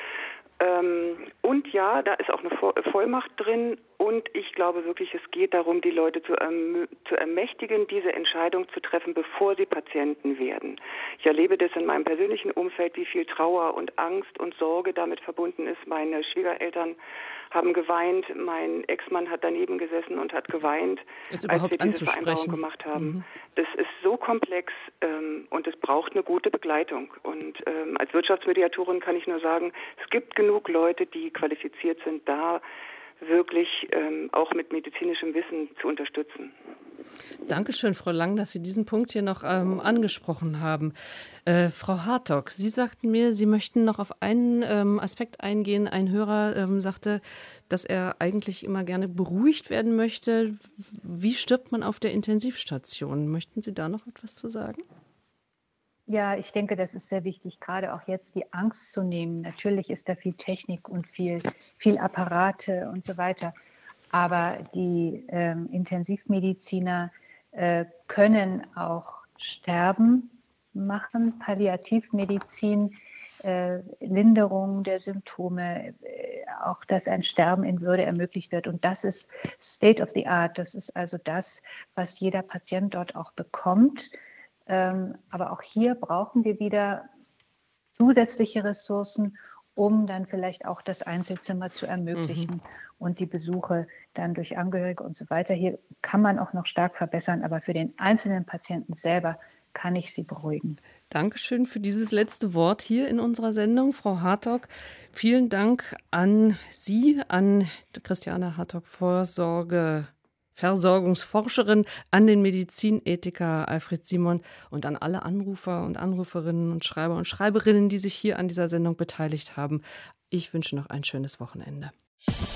Ähm, und ja, da ist auch eine Vollmacht drin. Und ich glaube wirklich, es geht darum, die Leute zu, erm zu ermächtigen, diese Entscheidung zu treffen, bevor sie Patienten werden. Ich erlebe das in meinem persönlichen Umfeld, wie viel Trauer und Angst und Sorge damit verbunden ist. Meine Schwiegereltern haben geweint, mein Ex-Mann hat daneben gesessen und hat geweint, ist als wir diese Vereinbarung gemacht haben. Mhm. Das ist so komplex ähm, und es braucht eine gute Begleitung. Und ähm, als Wirtschaftsmediatorin kann ich nur sagen, es gibt genug Leute, die qualifiziert sind, da wirklich ähm, auch mit medizinischem Wissen zu unterstützen. Dankeschön, Frau Lang, dass Sie diesen Punkt hier noch ähm, angesprochen haben. Äh, Frau Hartog, Sie sagten mir, Sie möchten noch auf einen ähm, Aspekt eingehen. Ein Hörer ähm, sagte, dass er eigentlich immer gerne beruhigt werden möchte. Wie stirbt man auf der Intensivstation? Möchten Sie da noch etwas zu sagen? Ja, ich denke, das ist sehr wichtig, gerade auch jetzt die Angst zu nehmen. Natürlich ist da viel Technik und viel, viel Apparate und so weiter. Aber die ähm, Intensivmediziner äh, können auch sterben machen, Palliativmedizin, äh, Linderung der Symptome, äh, auch dass ein Sterben in Würde ermöglicht wird. Und das ist State of the Art. Das ist also das, was jeder Patient dort auch bekommt. Ähm, aber auch hier brauchen wir wieder zusätzliche Ressourcen, um dann vielleicht auch das Einzelzimmer zu ermöglichen mhm. und die Besuche dann durch Angehörige und so weiter. Hier kann man auch noch stark verbessern, aber für den einzelnen Patienten selber kann ich Sie beruhigen. Dankeschön für dieses letzte Wort hier in unserer Sendung, Frau Hartog. Vielen Dank an Sie, an Christiane Hartog, Vorsorge Versorgungsforscherin, an den Medizinethiker Alfred Simon und an alle Anrufer und Anruferinnen und Schreiber und Schreiberinnen, die sich hier an dieser Sendung beteiligt haben. Ich wünsche noch ein schönes Wochenende.